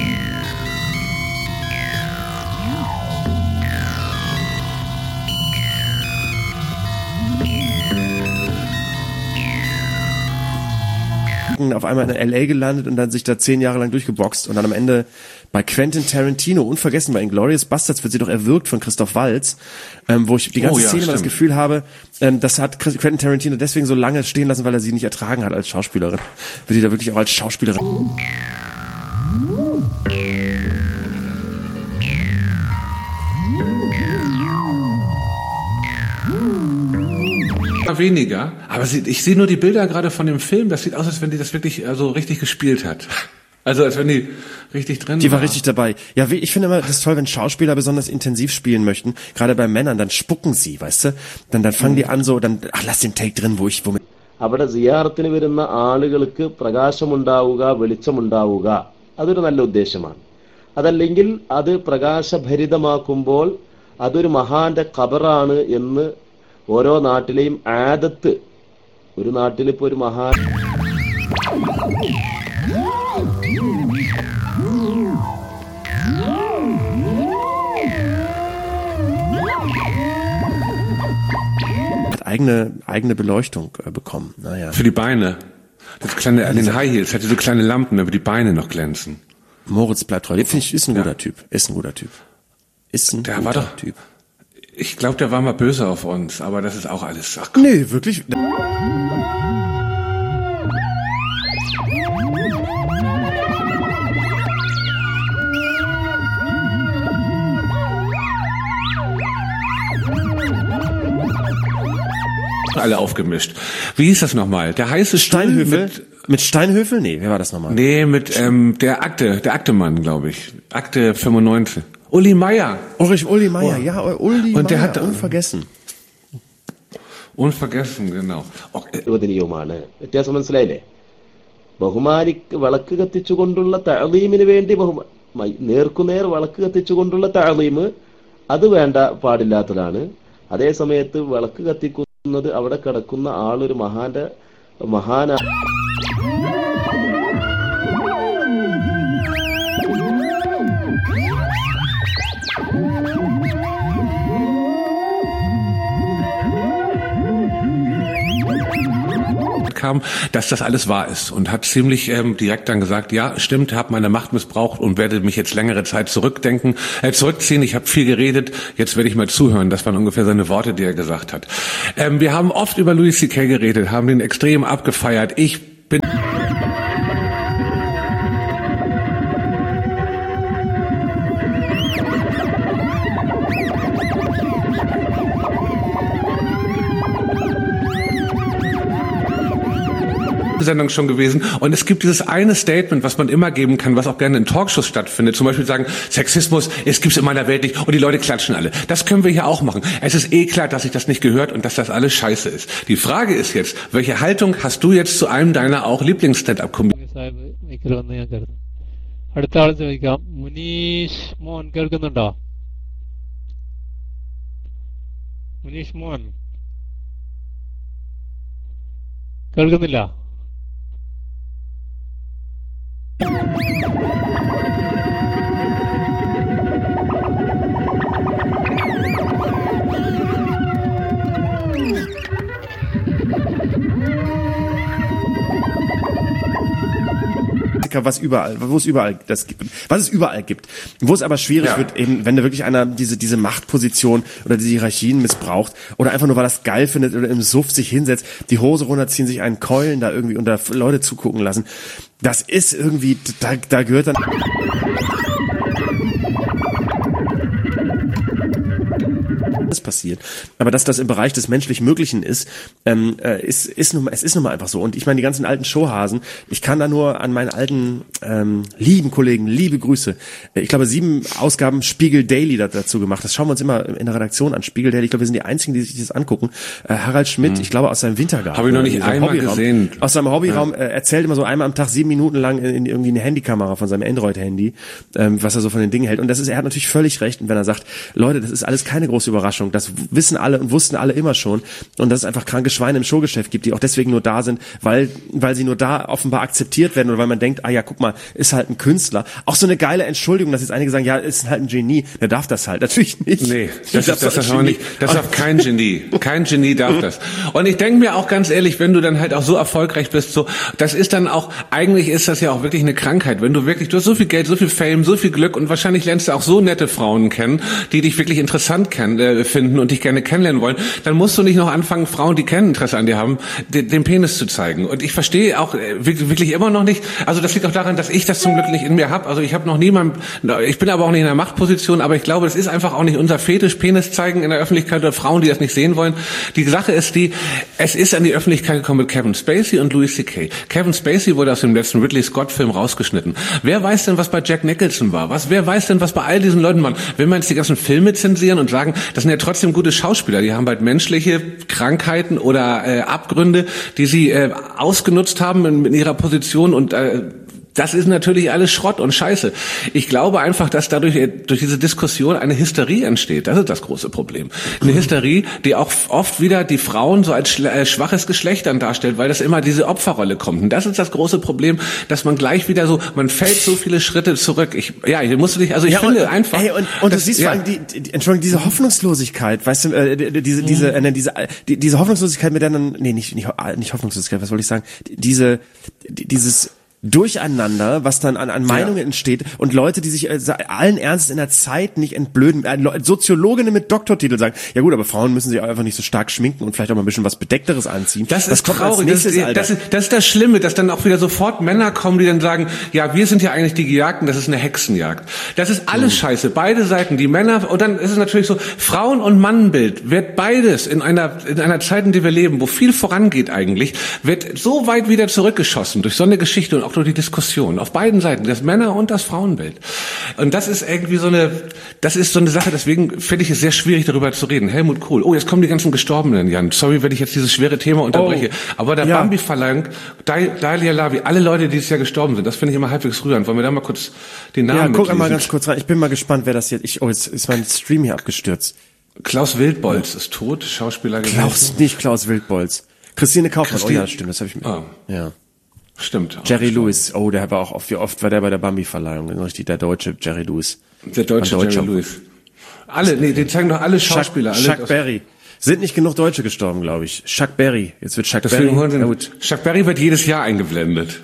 auf einmal in L.A. gelandet und dann sich da 10 Jahre lang durchgeboxt und dann am Ende bei Quentin Tarantino, unvergessen bei Inglourious Basterds, wird sie doch erwürgt von Christoph Waltz, wo ich die ganze Szene mal das Gefühl habe, das hat Quentin Tarantino deswegen so lange stehen lassen, weil er sie nicht ertragen hat als Schauspielerin. Wird sie da wirklich auch als Schauspielerin... Weniger, aber ich sehe nur die Bilder gerade von dem Film, das sieht aus, als wenn die das wirklich also richtig gespielt hat. Also als wenn die richtig drin war. Die war richtig dabei. Ja, ich finde immer, das ist toll, wenn Schauspieler besonders intensiv spielen möchten, gerade bei Männern, dann spucken sie, weißt du? Dann fangen die an so, lass den Take drin, womit... അവിടെ സിയാറത്തിന് വരുന്ന ആളുകൾക്ക് പ്രകാശമുണ്ടാവുക വെളിച്ചമുണ്ടാവുക അതൊരു നല്ല ഉദ്ദേശമാണ്. അതല്ലെങ്കിൽ അത് പ്രകാശഭരിതമാക്കുമ്പോൾ അതൊരു മഹാന്റെ ഖബറാണ് എന്ന് ഓരോ നാട്ടിലെയും ആദത്ത് ഒരു നാട്ടിലിപ്പോ ഒരു മഹാൻ eigene Beleuchtung bekommen. Naja. Für die Beine. Das kleine, an den High Heels hatte so kleine Lampen, damit die Beine noch glänzen. Moritz bleibt treu. Finde ich, ist ein guter Typ. Ist ein guter Typ. Typ. Ich glaube, der war mal böse auf uns, aber das ist auch alles... Ach, nee, wirklich... Alle aufgemischt. Wie hieß das nochmal? Der heiße Steinhöfel? Mit Steinhöfel? Nee, wer war das nochmal? Nee, mit der Aktemann, glaube ich. Akte 95. Uli Meier. Uli Meier, ja, Uli und der Meier, hat unvergessen. Unvergessen, genau. വ്യത്യാസം മനസ്സിലായില്ലേ? വിളക്ക് കത്തിച്ചുകൊണ്ടുള്ള തഅളീമിന് വേണ്ടി നേർക്കുനേർ വിളക്ക് കത്തിച്ചുകൊണ്ടുള്ള തഅളീം അത് വേണ്ട പാടില്ലാത്തതാണ്. അതേ സമയത്ത് വിളക്ക് കത്തിക്കുന്നത് അവിടെ കിടക്കുന്ന ആളൊരു മഹാന kam, dass das alles wahr ist und hat ziemlich direkt dann gesagt, ja, stimmt, habe meine Macht missbraucht und werde mich jetzt längere Zeit zurückziehen. Ich habe viel geredet, jetzt werde ich mal zuhören. Das waren ungefähr seine Worte, die er gesagt hat. Wir haben oft über Louis C.K. geredet, haben den extrem abgefeiert. Ich bin... Sendung schon gewesen. Und es gibt dieses eine Statement, was man immer geben kann, was auch gerne in Talkshows stattfindet. Zum Beispiel sagen, Sexismus, es gibt's in meiner Welt nicht und die Leute klatschen alle. Das können wir hier auch machen. Es ist klar, dass sich das nicht gehört und dass das alles scheiße ist. Die Frage ist jetzt, welche Haltung hast du jetzt zu einem deiner auch Lieblings-Stand-Up-Comedians? അടുത്ത ആൾ ചോദിക്കാം മുനീഷ് മോഹൻ കേൾക്കുന്നുണ്ടോ മുനീഷ് മോഹൻ കേൾക്കുന്നില്ല was es überall gibt. Wo es aber schwierig wird, eben, wenn da wirklich einer diese Machtposition oder diese Hierarchien missbraucht oder einfach nur, weil er es geil findet oder im Suff sich hinsetzt, die Hose runterziehen, sich einen Keulen da irgendwie und da Leute zugucken lassen. Das ist irgendwie, da gehört dann... passiert. Aber dass das im Bereich des menschlich Möglichen ist, es ist nun mal einfach so. Und ich meine, die ganzen alten Showhasen, ich kann da nur an meinen alten lieben Kollegen, liebe Grüße. Ich glaube, 7 Ausgaben Spiegel Daily dazu gemacht. Das schauen wir uns immer in der Redaktion an. Spiegel Daily, ich glaube, wir sind die Einzigen, die sich das angucken. Harald Schmidt, ich glaube, aus seinem Wintergarten. Habe ich noch nicht einmal gesehen. Aus seinem Hobbyraum erzählt immer so einmal am Tag 7 Minuten lang in irgendwie eine Handykamera von seinem Android-Handy, was er so von den Dingen hält. Und er hat natürlich völlig recht, wenn er sagt, Leute, das ist alles keine große Überraschung. Das wissen alle und wussten alle immer schon. Und dass es einfach kranke Schweine im Showgeschäft gibt, die auch deswegen nur da sind, weil sie nur da offenbar akzeptiert werden oder weil man denkt, ah ja, guck mal, ist halt ein Künstler. Auch so eine geile Entschuldigung, dass jetzt einige sagen, ja, ist halt ein Genie. Der darf das halt. Natürlich nicht. Nee, das darf kein Genie. Kein Genie darf das. Und ich denke mir auch ganz ehrlich, wenn du dann halt auch so erfolgreich bist, so, das ist dann auch, eigentlich ist das ja auch wirklich eine Krankheit. Wenn du wirklich, du hast so viel Geld, so viel Fame, so viel Glück und wahrscheinlich lernst du auch so nette Frauen kennen, die dich wirklich interessant finden und dich gerne kennenlernen wollen, dann musst du nicht noch anfangen, Frauen, die kein Interesse an dir haben, den Penis zu zeigen. Und ich verstehe auch wirklich immer noch nicht, also das liegt auch daran, dass ich das zum Glück nicht in mir habe. Also ich habe noch niemand, ich bin aber auch nicht in der Machtposition, aber ich glaube, es ist einfach auch nicht unser Fetisch, Penis zeigen in der Öffentlichkeit oder Frauen, die das nicht sehen wollen. Die Sache ist es ist an die Öffentlichkeit gekommen mit Kevin Spacey und Louis C.K. Kevin Spacey wurde aus dem letzten Ridley Scott-Film rausgeschnitten. Wer weiß denn, was bei Jack Nicholson war? Wer weiß denn, was bei all diesen Leuten war? Will man jetzt die ganzen Filme zensieren und sagen, das sind ja trotzdem gute Schauspieler, die haben halt menschliche Krankheiten oder Abgründe, die sie ausgenutzt haben in ihrer Position und das ist natürlich alles Schrott und Scheiße. Ich glaube einfach, dass dadurch durch diese Diskussion eine Hysterie entsteht. Das ist das große Problem. Eine Hysterie, die auch oft wieder die Frauen so als schwaches Geschlecht dann darstellt, weil das immer diese Opferrolle kommt. Und das ist das große Problem, dass man gleich wieder so, man fällt so viele Schritte zurück. Ich finde einfach. Ey, und du siehst vor allem diese Hoffnungslosigkeit, weißt du, diese Hoffnungslosigkeit mit der dann, nicht Hoffnungslosigkeit, was wollte ich sagen? Dieses Durcheinander, was dann an Meinungen entsteht und Leute, die sich allen Ernstes in der Zeit nicht entblöden, Soziologinnen mit Doktortitel sagen, ja gut, aber Frauen müssen sich auch einfach nicht so stark schminken und vielleicht auch mal ein bisschen was Bedeckteres anziehen. Das ist traurig. Das ist das Schlimme, dass dann auch wieder sofort Männer kommen, die dann sagen, ja, wir sind ja eigentlich die Gejagten, das ist eine Hexenjagd. Das ist alles scheiße, beide Seiten, die Männer, und dann ist es natürlich so, Frauen- und Mannenbild wird beides in einer Zeit, in der wir leben, wo viel vorangeht eigentlich, wird so weit wieder zurückgeschossen durch so eine Geschichte und auch durch die Diskussion auf beiden Seiten, das Männer- und das Frauenbild. Und das ist irgendwie so eine Sache, deswegen finde ich es sehr schwierig, darüber zu reden. Helmut Kohl. Oh, jetzt kommen die ganzen Gestorbenen, Jan. Sorry, wenn ich jetzt dieses schwere Thema unterbreche. Aber der Bambi-Verleihung, Dalia Lavi, alle Leute, die dieses Jahr gestorben sind, das finde ich immer halbwegs rührend. Wollen wir da mal kurz den Namen mitlesen? Guck mal ganz kurz rein. Ich bin mal gespannt, wer das jetzt... Jetzt ist mein Stream hier abgestürzt. Klaus Wildbolz ist tot, Schauspieler gewesen. Nicht Klaus Wildbolz. Christine Kaufmann. Oh ja, stimmt, das habe ich mir... Oh. Ja. Stimmt. Jerry Lewis, der war auch oft war der bei der Bambi-Verleihung, richtig, der deutsche Jerry Lewis. Der deutsche Jerry Lewis. Die zeigen doch alle Schauspieler. Chuck Berry. Sind nicht genug Deutsche gestorben, glaube ich. Chuck Berry. Jetzt wird Chuck Berry. Chuck Berry wird jedes Jahr eingeblendet.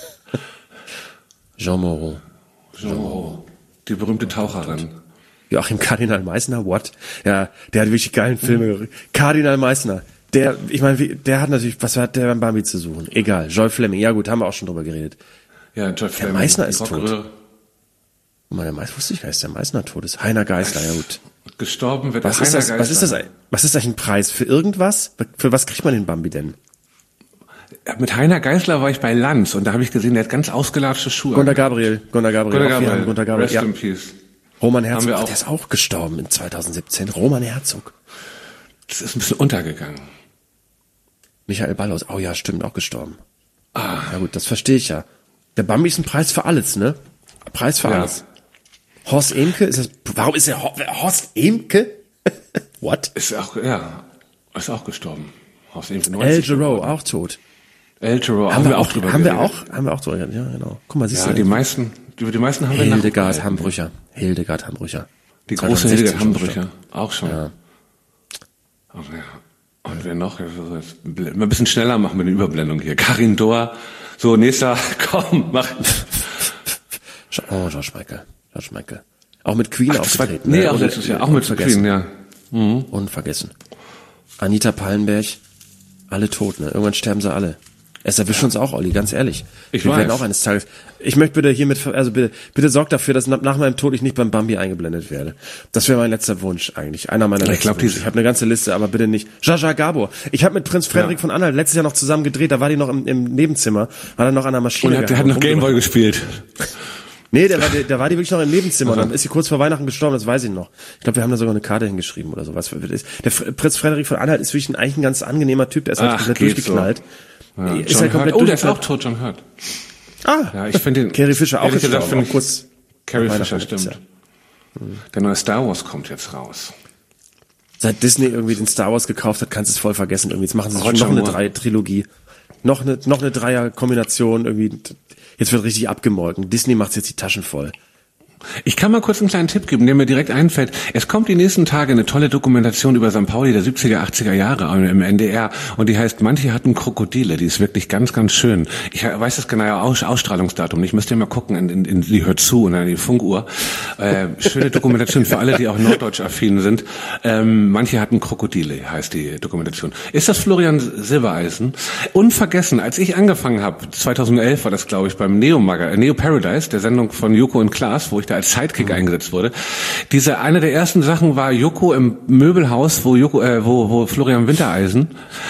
Jean Moreau. Die berühmte Taucherin. Joachim Kardinal Meissner, what? Ja, der hat wirklich geilen Filme. Kardinal Meissner. Der hat natürlich, was hat der beim Bambi zu suchen? Egal. Joy Fleming. Ja gut, haben wir auch schon drüber geredet. Ja, Joy Fleming. Der Meissner ist tot. Wusste ich gar nicht, dass der Meissner tot ist. Heiner Geißler, ja gut. Gestorben wird Heiner Geißler. Was ist das eigentlich ein Preis? Für irgendwas? Für was kriegt man den Bambi denn? Mit Heiner Geißler war ich bei Lanz und da habe ich gesehen, der hat ganz ausgelatschte Schuhe. Gunter Gabriel. Rest in Peace. Roman Herzog, der ist auch gestorben in 2017. Roman Herzog. Das ist ein bisschen untergegangen. Michael Ballhaus, oh ja, stimmt, auch gestorben. Ja gut, das verstehe ich ja. Der Bambi ist ein Preis für alles, ne? Preis für alles. Horst Ehmke, warum ist der Horst Ehmke? What? Ist auch gestorben. Horst Ehmke, El Giro, auch tot. El Giro, haben wir auch drüber geredet. Haben wir auch drüber geredet, ja, genau. Guck mal, siehst du. Die meisten haben wir Hildegard Hambrücher. Die große Hildegard Hambrücher, auch schon. Ja. Und wer noch? Ein bisschen schneller machen wir die Überblendung hier. Karin Dohr. So, nächster, komm, mach. George Michael. Auch mit Queen aufgetreten. Nee, auch mit Queen, ja. Mhm. Unvergessen. Anita Pallenberg, alle tot, ne? Irgendwann sterben sie alle. Es erwischt uns auch, Olli, ganz ehrlich. Wir werden auch eines Tages. Ich möchte bitte hiermit, bitte sorgt dafür, dass nach meinem Tod ich nicht beim Bambi eingeblendet werde. Das wäre mein letzter Wunsch eigentlich. Einer meiner letzten Wünsche. Ich habe eine ganze Liste, aber bitte nicht. Jaja Gabor. Ich habe mit Prinz Frederik von Anhalt letztes Jahr noch zusammen gedreht, da war die noch im Nebenzimmer, hat er noch an der Maschine. Und der hat noch Gameboy gespielt. Nee, der war die wirklich noch im Nebenzimmer. Dann ist sie kurz vor Weihnachten gestorben, das weiß ich noch. Ich glaube, wir haben da sogar eine Karte hingeschrieben oder sowas. Der Prinz Frederik von Anhalt ist wirklich eigentlich ein ganz angenehmer Typ, der ist halt komplett durchgeknallt. So. Ja, ist halt komplett der ist auch tot, John Hurt. Ja, ich finde den... Carrie Fisher auch gestorben. Carrie Fisher, stimmt. Ja. Der neue Star Wars kommt jetzt raus. Seit Disney irgendwie den Star Wars gekauft hat, kannst du es voll vergessen. Irgendwie jetzt machen sie noch eine Trilogie. Noch eine Dreier-Kombination irgendwie. Jetzt wird richtig abgemolken. Disney macht jetzt die Taschen voll. Ich kann mal kurz einen kleinen Tipp geben, der mir direkt einfällt. Es kommt die nächsten Tage eine tolle Dokumentation über St. Pauli der 70er, 80er Jahre im NDR und die heißt Manche hatten Krokodile. Die ist wirklich ganz, ganz schön. Ich weiß das genaue Ausstrahlungsdatum. Ich müsste ja mal gucken, in die hört zu und an die Funkuhr. Schöne Dokumentation für alle, die auch norddeutsch-affin sind. Manche hatten Krokodile, heißt die Dokumentation. Ist das Florian Silbereisen? Unvergessen, als ich angefangen habe, 2011 war das, glaube ich, beim Neo Paradise, der Sendung von Joko und Klaas, wo ich da als Sidekick eingesetzt wurde. Eine der ersten Sachen war Joko im Möbelhaus, wo Florian Wintereisen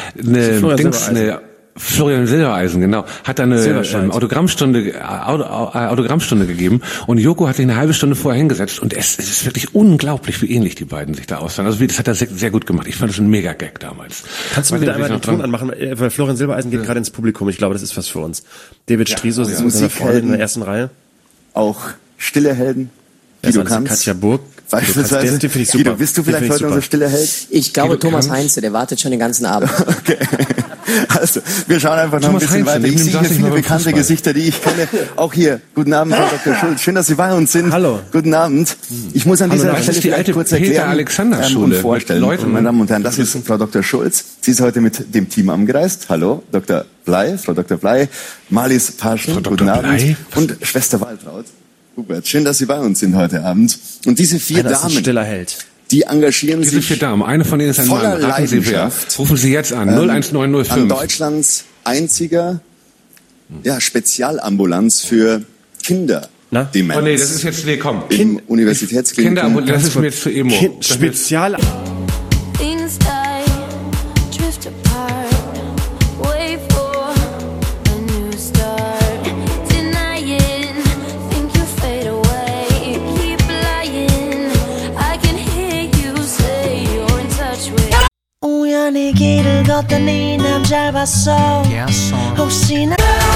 Florian Silbereisen, genau, hat da eine Autogrammstunde gegeben und Joko hat sich eine halbe Stunde vorher hingesetzt und es ist wirklich unglaublich, wie ähnlich die beiden sich da aussahen. Also das hat er sehr gut gemacht. Ich fand das ein Mega-Gag damals. Kannst du mir bitte einmal den Ton anmachen? Weil Florian Silbereisen geht gerade ins Publikum. Ich glaube, das ist was für uns. David Striso sitzt mit seiner Freundin in der ersten Reihe. Auch stille Helden, die du kannst. Katja Burg. Beispielsweise. Guido, bist du vielleicht heute unser stiller Held? Ich glaube, Thomas Heinze, der wartet schon den ganzen Abend. Okay. Also, wir schauen einfach noch ein bisschen weiter. Ich sehe hier viele bekannte Gesichter, die ich kenne. Auch hier. Guten Abend, Frau Dr. Schulz. Schön, dass Sie bei uns sind. Hallo. Guten Abend. Ich muss an dieser Stelle vielleicht kurz erklären und vorstellen. Meine Damen und Herren, das ist Frau Dr. Schulz. Sie ist heute mit dem Team angereist. Hallo, Dr. Blei, Frau Dr. Blei, Marlies Paschen. Guten Abend. Und Schwester Waltraud. Hubert, schön, dass Sie bei uns sind heute Abend. Und diese vier Damen, stiller Held. Die engagieren sich. Diese vier Damen, eine von denen ist ein Mann. Raten Sie wer. Rufen Sie jetzt an, 01905. An Deutschlands einziger Spezialambulanz für Kinder. Demenz. Oh nee, das ist jetzt, komm. Im Universitätsklinikum. Kinderambulanz, das ist mir jetzt zu emo. Spezial. 우연히 길을 걷던 이 남자를 봤어 혹시나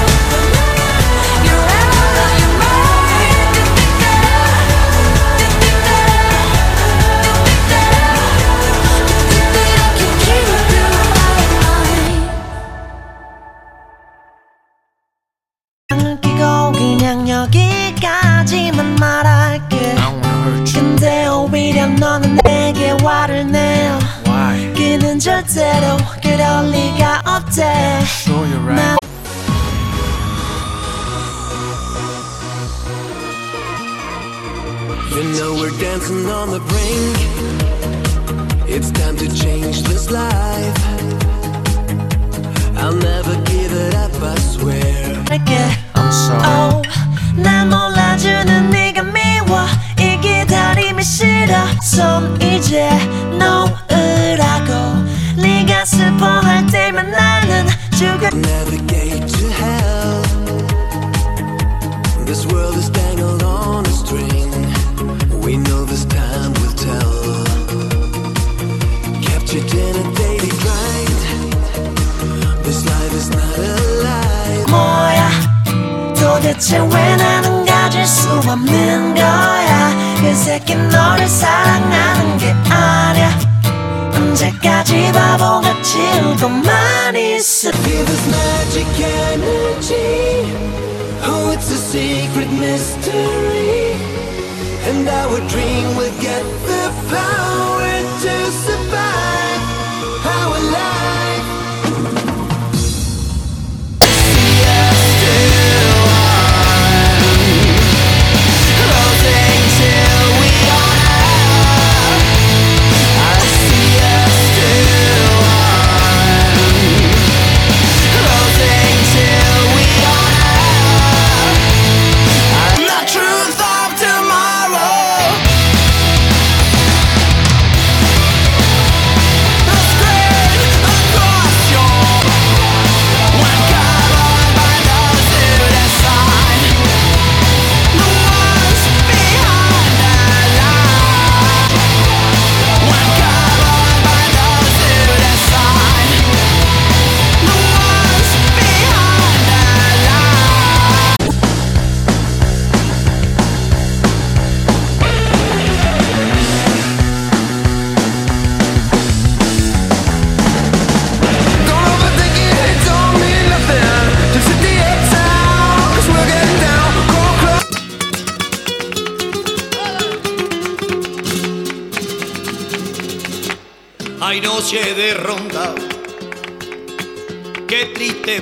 끼고 그냥 여기까지만 말할게 근데 오히려 너는 내게 화를 내어 그는 절대로 그럴 리가 없대 Sure, you're right. You know we're dancing on the brink It's time to change this life I'll never give it up, I swear I'm sorry 날 몰라주는 네가 미워 이 기다림이 싫어 손 이제 놓으라고 네가 슬퍼할 때면 나는 죽을 Never This world is dangled on a string. We know this time will tell. Captured in a daily grind. This life is not a lie. 뭐야 도대체 왜 나는 가질 수 없는 거야. 그 새끼 너를 사랑하는 게 아니야. 언제까지 바보같이 울고만 있어. Feel this magic energy. Oh, it's a secret mystery. And our dream will get the power to survive our life. See us still on, closing till we are out. I see us still on, closing till we are out. The truth of tomorrow. The screen across your one carbon by those who decide. The ones behind the line. One carbon by those who decide. The ones behind the line. Don't overthink it, it don't mean nothing. Just hit the uptown, 'cause we're getting down. Cold club. Hay noche de ronda, qué triste.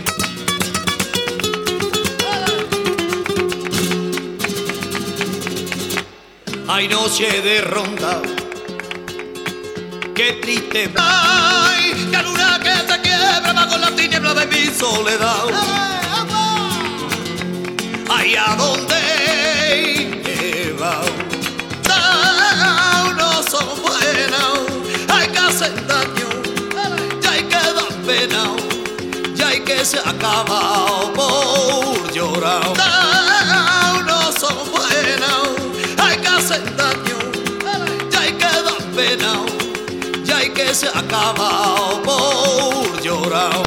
Hay noche de ronda, qué triste. Ay, que luna que se quiebra bajo la tiniebla de mi soledad. Ay, ¿a dónde lleva? No son buenas, hay que hacer daño, ya hay que dar pena, ya hay que se acaba por llorar. No son buenas, hay que hacer daño, ya hay que dar pena, ya hay que se acaba por llorar.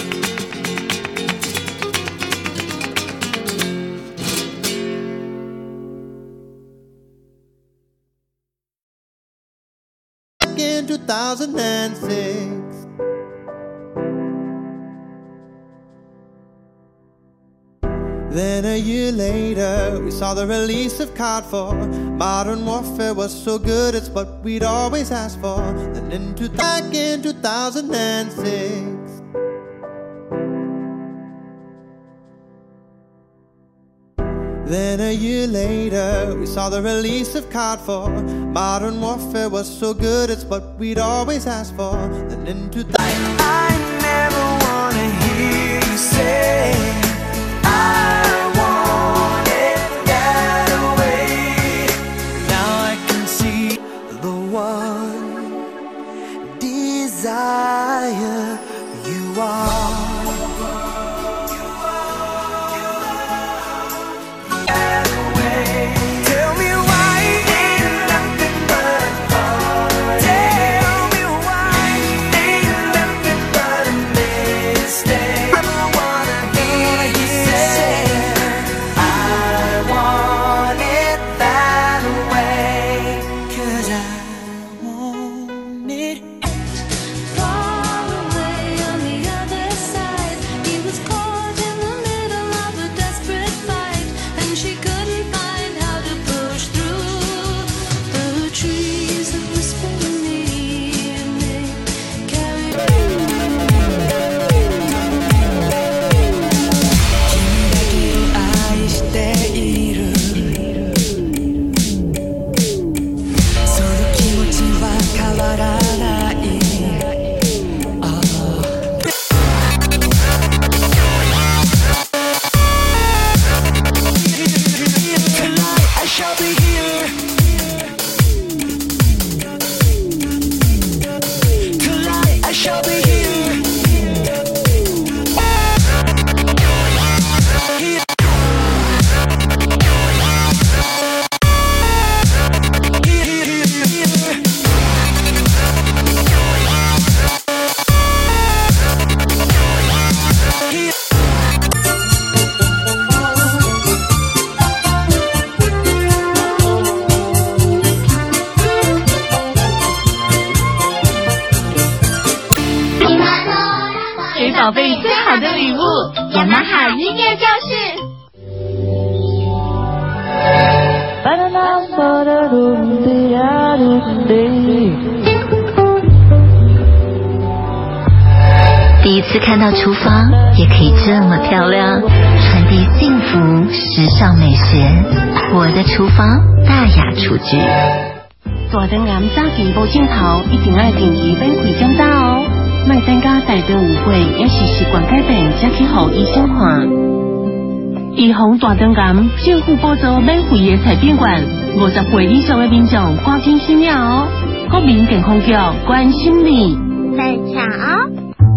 In 2006, then a year later we saw the release of COD 4. Modern Warfare was so good, it's what we'd always asked for. Then back in 2006, then a year later we saw the release of COD 4. Modern Warfare was so good, it's what we'd always asked for. Then into I never wanna hear you say I want it that way. Now I can see the one desire you are. 音乐教室。 第一次看到厨房也可以这么漂亮，传递幸福时尚美学。我的厨房大雅厨具。 大肠癌早期无镜头，一定要定期免费检查哦。莫增加大肠误会，也是习惯改变，才去予医生看。预防大肠癌，政府补助免费的采便馆，50岁以上的民众赶紧申领哦。国民健康局关心你。 再抢哦。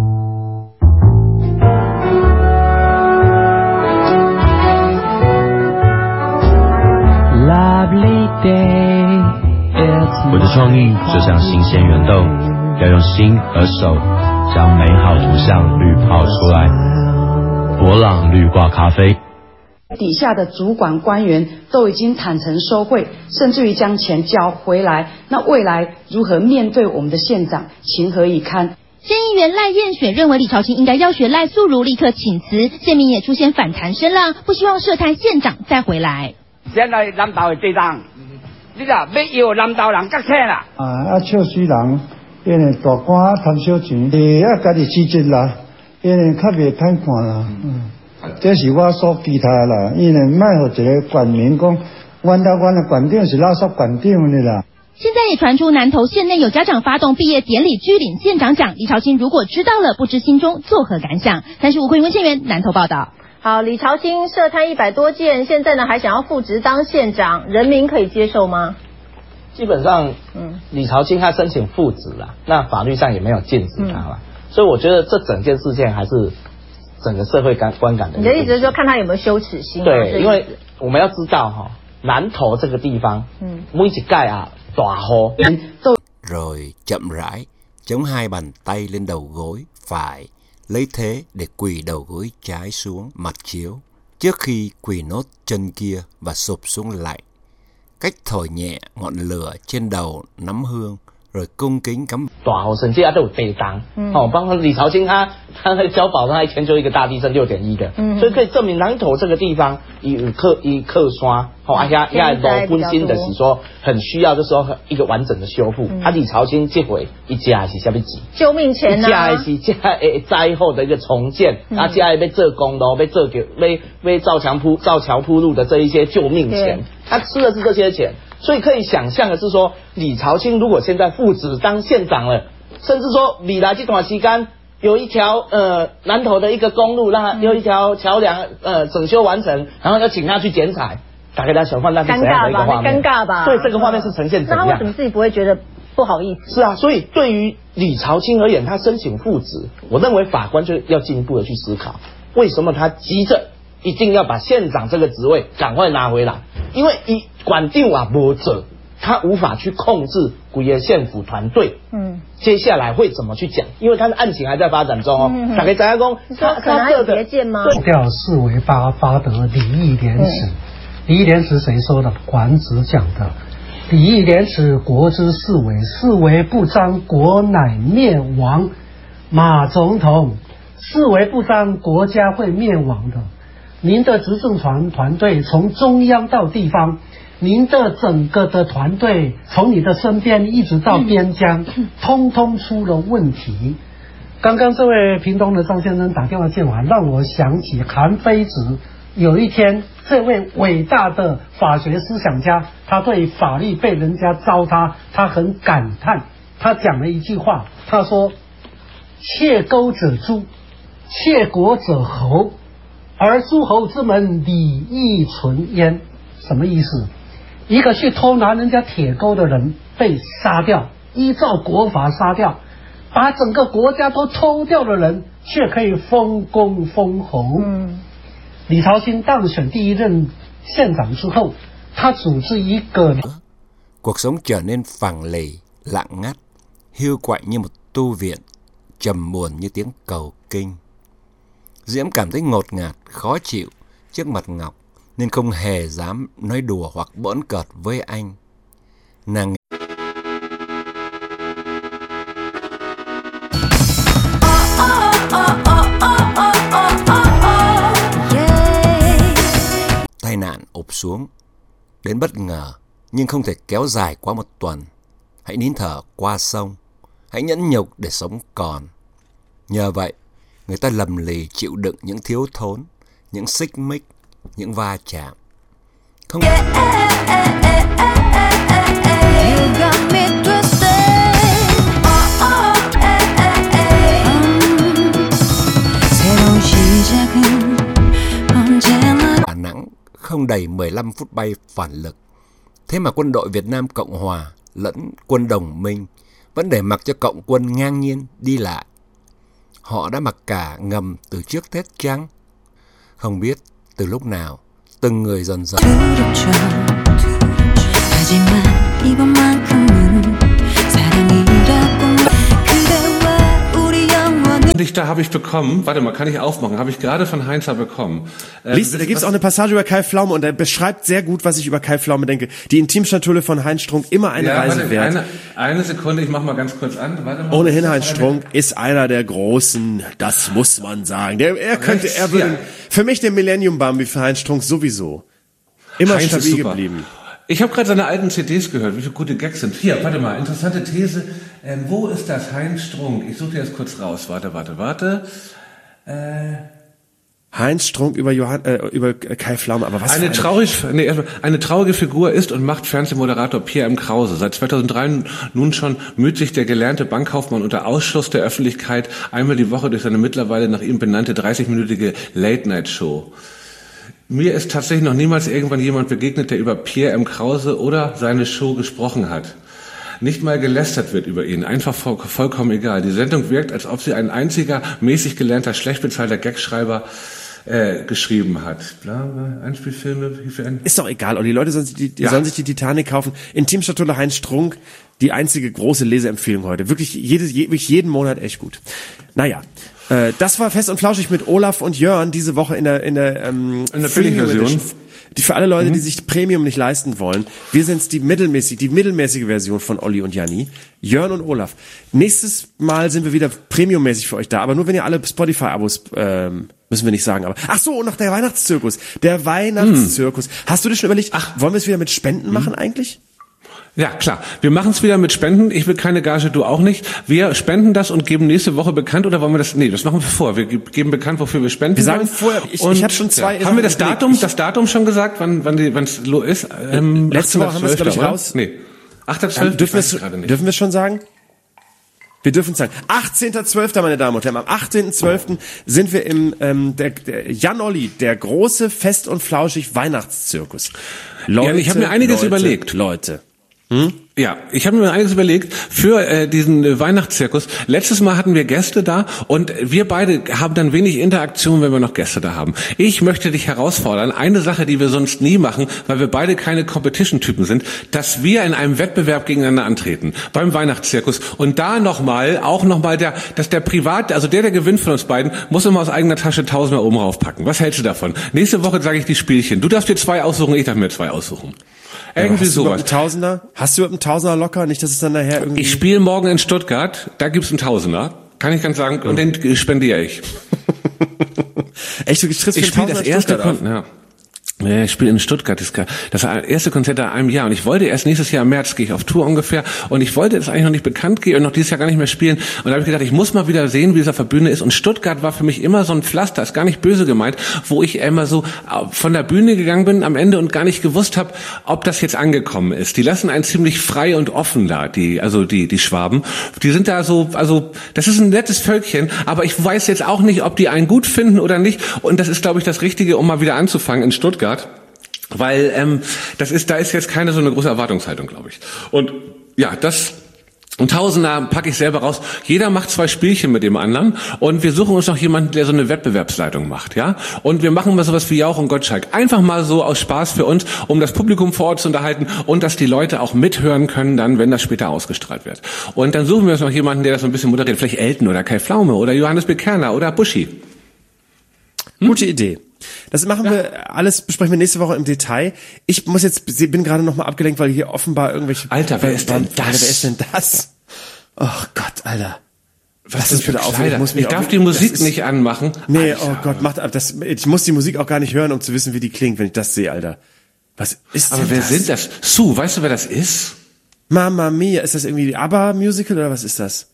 我的创意就像新鲜圆豆，要用心和手将美好图像滤泡出来。博朗滤挂咖啡。 底下的主管官员都已经坦诚收贿，甚至于将钱交回来。那未来如何面对我们的县长，情何以堪？ 县议员赖燕雪认为李朝清应该要学赖素如立刻请辞，县民也出现反弹声浪，不希望涉贪县长再回来。 现在南投的地当，你啦要摇南投人角色啦。 笑死人，因为大官贪小钱，家己辞职啦，因为较袂歹看啦。这是我所期待啦，因为卖互一个县民讲，阮的县长是垃圾县长的啦。 现在也传出南投县内有家长发动毕业典礼居领县长奖，李朝清如果知道了，不知心中作何感想？35昆文县员南投报道。 好，李朝清涉贪100多件，现在呢还想要复职当县长，人民可以接受吗？ 基本上，李朝清他申请复职了，那法律上也没有禁止他了，所以我觉得这整件事件还是整个社会观感的。 你的意思是说，看他有没有羞耻心？ 对，因为我们要知道南投这个地方，每一屆大雨 rồi chậm rãi chống hai bàn tay lên đầu gối phải, lấy thế để quỳ đầu gối trái xuống mặt chiếu trước khi quỳ nốt chân kia và sụp xuống lại. Cách thổi nhẹ ngọn lửa trên đầu nắm hương rồi cung kính cắm。 大雨甚至都有地震，包括李朝清他交保他一天就一个大地震6.1的，所以可以证明南投这个地方以客山，也罗本身的是说很需要的时候一个完整的修复。李朝清这回一家是什么钱？ 救命钱呢？ 家是家灾后的一个重建，家要做公路，要做要造桥铺路的这一些救命钱，他吃的是这些钱。所以可以想象的是说，李朝清如果现在复职当县长了，甚至说未来这段时间有一条南投的一个公路，让他有一条桥梁整修完成，然后要请他去剪彩，大概他想放那是怎样的一个画面？ 尴尬吧？ 所以这个画面是呈现怎样？ 那他为什么自己不会觉得不好意思？ 是啊，所以对于李朝清而言，他申请复职，我认为法官就要进一步的去思考，为什么他急着一定要把县长这个职位赶快拿回来？因为县长也没做，他无法去控制整个县府团队。接下来会怎么去讲？因为他的案情还在发展中哦。大概大家讲， 他可能有别见吗？ 调四维发得礼义廉耻，礼义廉耻谁说的？管子讲的。礼义廉耻，国之四维，四维不张，国乃灭亡。马总统，四维不张，国家会灭亡的。您的执政团队从中央到地方，您的整个的团队从你的身边一直到边疆，通通出了问题。刚刚这位屏东的张先生打电话进来，让我想起韩非子。有一天，这位伟大的法学思想家，他对法律被人家糟蹋，他很感叹。他讲了一句话，他说：“窃钩者诛，窃国者侯。而诸侯之门，礼义存焉。”什么意思？一个去偷拿人家铁钩的人被杀掉，依照国法杀掉，把整个国家都偷掉的人却可以封公封侯。李朝清当选第一任县长之后，他组织一个 cuộc sống trở nên phẳng lì, lặng ngắt, hiu quạnh như một tu viện, trầm buồn như tiếng cầu kinh. Diễm cảm thấy ngột ngạt, khó chịu trước mặt Ngọc, nên không hề dám nói đùa hoặc bỡn cợt với anh. Nàng tai nạn ụp xuống, đến bất ngờ nhưng không thể kéo dài quá một tuần. Hãy nín thở qua sông, hãy nhẫn nhục để sống còn. Nhờ vậy, người ta lầm lì chịu đựng những thiếu thốn, những xích mích, những va chạm. Không... Đà Nẵng không đầy 15 phút bay phản lực. Thế mà quân đội Việt Nam Cộng Hòa lẫn quân đồng minh vẫn để mặc cho cộng quân ngang nhiên đi lại. Họ đã mặc cả ngầm từ trước Tết chăng? Không biết từ lúc nào từng người dần dần. Da habe ich bekommen, warte mal, kann ich aufmachen, habe ich gerade von Heinzer bekommen. Liest, da gibt's auch eine Passage über Kai Pflaume und er beschreibt sehr gut, was ich über Kai Pflaume denke. Die Intimschatulle von Heinz Strunk, immer eine Reise wert. Eine Sekunde, ich mach mal ganz kurz an. Warte mal. Ohnehin, Heinz Strunk ist einer der Großen, das muss man sagen. Er würde, für mich der Millennium Bambi, für Heinz Strunk sowieso. Immer Heinz stabil geblieben. Ich habe gerade seine alten CDs gehört, wie viele gute Gags sind. Hier, warte mal, interessante These. Wo ist das Heinz Strunk? Ich suche dir das kurz raus. Warte. Heinz Strunk über Kai Pflaume, aber was eine traurige Figur ist und macht Fernsehmoderator Pierre M. Krause. Seit 2003 nun schon müht sich der gelernte Bankkaufmann unter Ausschluss der Öffentlichkeit einmal die Woche durch seine mittlerweile nach ihm benannte 30-minütige Late-Night-Show. Mir ist tatsächlich noch niemals irgendwann jemand begegnet, der über Pierre M. Krause oder seine Show gesprochen hat. Nicht mal gelästert wird über ihn, einfach vollkommen egal. Die Sendung wirkt, als ob sie ein einziger mäßig gelernter, schlecht bezahlter Gagschreiber geschrieben hat. Einspielfilme. Ist doch egal, und die Leute sollen sich die Titanic kaufen. Intimschatulle Heinz Strunk, die einzige große Leseempfehlung heute. Wirklich jeden Monat echt gut. Naja. Das war Fest und Flauschig mit Olaf und Jörn diese Woche in der Version. Die für alle Leute, die sich Premium nicht leisten wollen. Wir sind's die mittelmäßige Version von Olli und Janni. Jörn und Olaf. Nächstes Mal sind wir wieder premiummäßig für euch da, aber nur wenn ihr alle Spotify-Abos, müssen wir nicht sagen, aber. Ach so, und noch der Weihnachtszirkus. Hast du dir schon überlegt, wollen wir es wieder mit Spenden machen eigentlich? Ja, klar. Wir machen es wieder mit Spenden. Ich will keine Gage, du auch nicht. Wir spenden das und geben nächste Woche bekannt, oder wollen wir das? Nee, das machen wir vor. Wir geben bekannt, wofür wir spenden. Wir sagen vorher, ich habe schon zwei. Ja. Haben wir das Datum schon gesagt, wann es ist? Letzte Woche haben wir es, glaube ich, raus. Nee. 8.12. Dürfen wir es schon sagen? Wir dürfen es sagen. 18.12., meine Damen und Herren. Am 18.12. sind wir im der Jan Olli, der große Fest und Flauschig Weihnachtszirkus. Leute, ich habe mir einiges überlegt. Ja, ich habe mir einiges überlegt für diesen Weihnachtszirkus. Letztes Mal hatten wir Gäste da und wir beide haben dann wenig Interaktion, wenn wir noch Gäste da haben. Ich möchte dich herausfordern, eine Sache, die wir sonst nie machen, weil wir beide keine Competition-Typen sind, dass wir in einem Wettbewerb gegeneinander antreten beim Weihnachtszirkus und da der gewinnt von uns beiden, muss immer aus eigener Tasche 1.000er oben raufpacken. Was hältst du davon? Nächste Woche sage ich die Spielchen. Du darfst dir 2 aussuchen, ich darf mir 2 aussuchen. Irgendwie sowas. Hast du einen Tausender locker? Nicht, dass es dann nachher irgendwie... Ich spiele morgen in Stuttgart, da gibt's einen Tausender. Kann ich ganz sagen, und den spendiere ich. Echt, du triffst ich spiele das erste Konzert, ja. Ich spiele in Stuttgart, das erste Konzert in einem Jahr und ich wollte erst nächstes Jahr im März, gehe ich auf Tour ungefähr und ich wollte es eigentlich noch nicht bekannt gehen und noch dieses Jahr gar nicht mehr spielen und da habe ich gedacht, ich muss mal wieder sehen, wie es auf der Bühne ist und Stuttgart war für mich immer so ein Pflaster, ist gar nicht böse gemeint, wo ich immer so von der Bühne gegangen bin am Ende und gar nicht gewusst habe, ob das jetzt angekommen ist. Die lassen einen ziemlich frei und offen da, die Schwaben, die sind da so, also das ist ein nettes Völkchen, aber ich weiß jetzt auch nicht, ob die einen gut finden oder nicht und das ist, glaube ich, das Richtige, um mal wieder anzufangen in Stuttgart. Weil da ist jetzt keine so eine große Erwartungshaltung, glaube ich. Und ja, ein Tausender packe ich selber raus. Jeder macht 2 Spielchen mit dem anderen und wir suchen uns noch jemanden, der so eine Wettbewerbsleitung macht, ja? Und wir machen mal sowas wie Jauch und Gottschalk. Einfach mal so aus Spaß für uns, um das Publikum vor Ort zu unterhalten und dass die Leute auch mithören können dann, wenn das später ausgestrahlt wird. Und dann suchen wir uns noch jemanden, der das so ein bisschen moderiert. Vielleicht Elton oder Kai Pflaume oder Johannes Bekerner oder Buschi. Gute Idee. Das machen wir alles, besprechen wir nächste Woche im Detail. Ich bin gerade noch mal abgelenkt, weil hier offenbar irgendwelche... Alter, wer ist denn das? Wer ist denn das? Oh Gott, Alter. Was ist bitte auf? Ich darf die Musik nicht anmachen. Nee, Alter. Oh Gott, ich muss die Musik auch gar nicht hören, um zu wissen, wie die klingt, wenn ich das sehe, Alter. Was ist aber denn wer das? sind das? Sue, weißt du, wer das ist? Mamma Mia, ist das irgendwie die ABBA-Musical oder was ist das?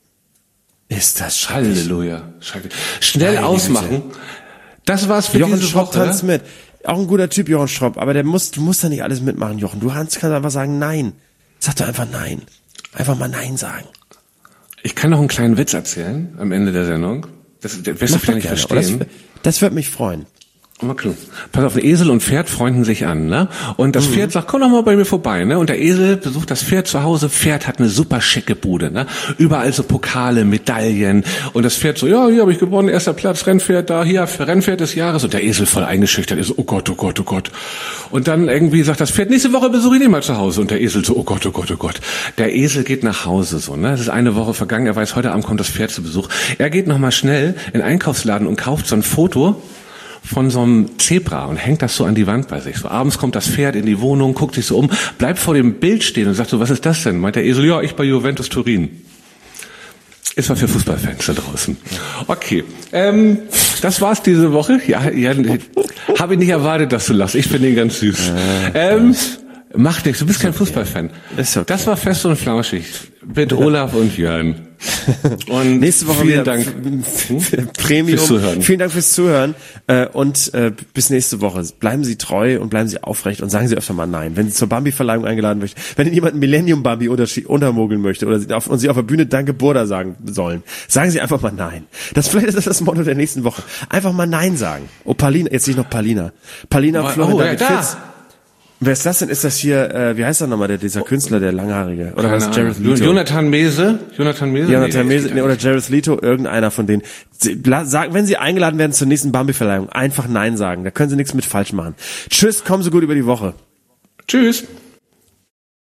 Ist das schrecklich. Halleluja. Schnell ausmachen. Das war's für Jochen diese Schropp Woche. tanzt mit. Auch ein guter Typ, Jochen Schropp. Aber du musst da nicht alles mitmachen, Jochen. Du kannst einfach sagen Nein. Sag doch einfach Nein. Einfach mal Nein sagen. Ich kann noch einen kleinen Witz erzählen am Ende der Sendung. Das wirst du vielleicht nicht verstehen. Das wird mich freuen. Okay. Pass auf, Esel und Pferd freunden sich an, ne? Und das Pferd sagt, komm doch mal bei mir vorbei, ne? Und der Esel besucht das Pferd zu Hause. Pferd hat eine super schicke Bude, ne? Überall so Pokale, Medaillen. Und das Pferd so, ja, hier habe ich gewonnen, 1. Platz, Rennpferd da, hier, für Rennpferd des Jahres. Und der Esel voll eingeschüchtert ist, oh Gott, oh Gott, oh Gott. Und dann irgendwie sagt das Pferd, nächste Woche besuche ich ihn mal zu Hause. Und der Esel so, oh Gott, oh Gott, oh Gott. Der Esel geht nach Hause, so, ne? Es ist eine Woche vergangen, er weiß, heute Abend kommt das Pferd zu Besuch. Er geht nochmal schnell in den Einkaufsladen und kauft so ein Foto von so einem Zebra und hängt das so an die Wand bei sich. So abends kommt das Pferd in die Wohnung, guckt sich so um, bleibt vor dem Bild stehen und sagt so, was ist das denn? Meint der Esel, ja, ich bei Juventus Turin. Ist was für Fußballfans da draußen. Okay, das war's diese Woche. Ja, habe ich nicht erwartet, dass du lachst. Ich finde ihn ganz süß. Macht nichts, du bist kein Fußballfan. Ist okay. Das war Fest und Flauschig mit Olaf und Jörn. Und nächste Woche vielen Dank Premium. Fürs Zuhören. Vielen Dank fürs Zuhören und bis nächste Woche. Bleiben Sie treu und bleiben Sie aufrecht und sagen Sie öfter mal Nein. Wenn Sie zur Bambi-Verleihung eingeladen möchten, wenn Ihnen jemand Millennium Bambi untermogeln möchte oder Sie auf der Bühne Danke Burda sagen sollen, sagen Sie einfach mal Nein. Vielleicht ist das Motto der nächsten Woche. Einfach mal Nein sagen. Oh, Palina, jetzt nicht noch Palina. Palina, Florian, David Fitz. Wer ist das denn? Ist das hier, wie heißt er nochmal, dieser Künstler, der Langhaarige? Oder was? Jared Leto? Jonathan Mese? Oder Jared Leto, irgendeiner von denen. Wenn Sie eingeladen werden zur nächsten Bambi-Verleihung, einfach Nein sagen. Da können Sie nichts mit falsch machen. Tschüss, kommen Sie gut über die Woche. Tschüss.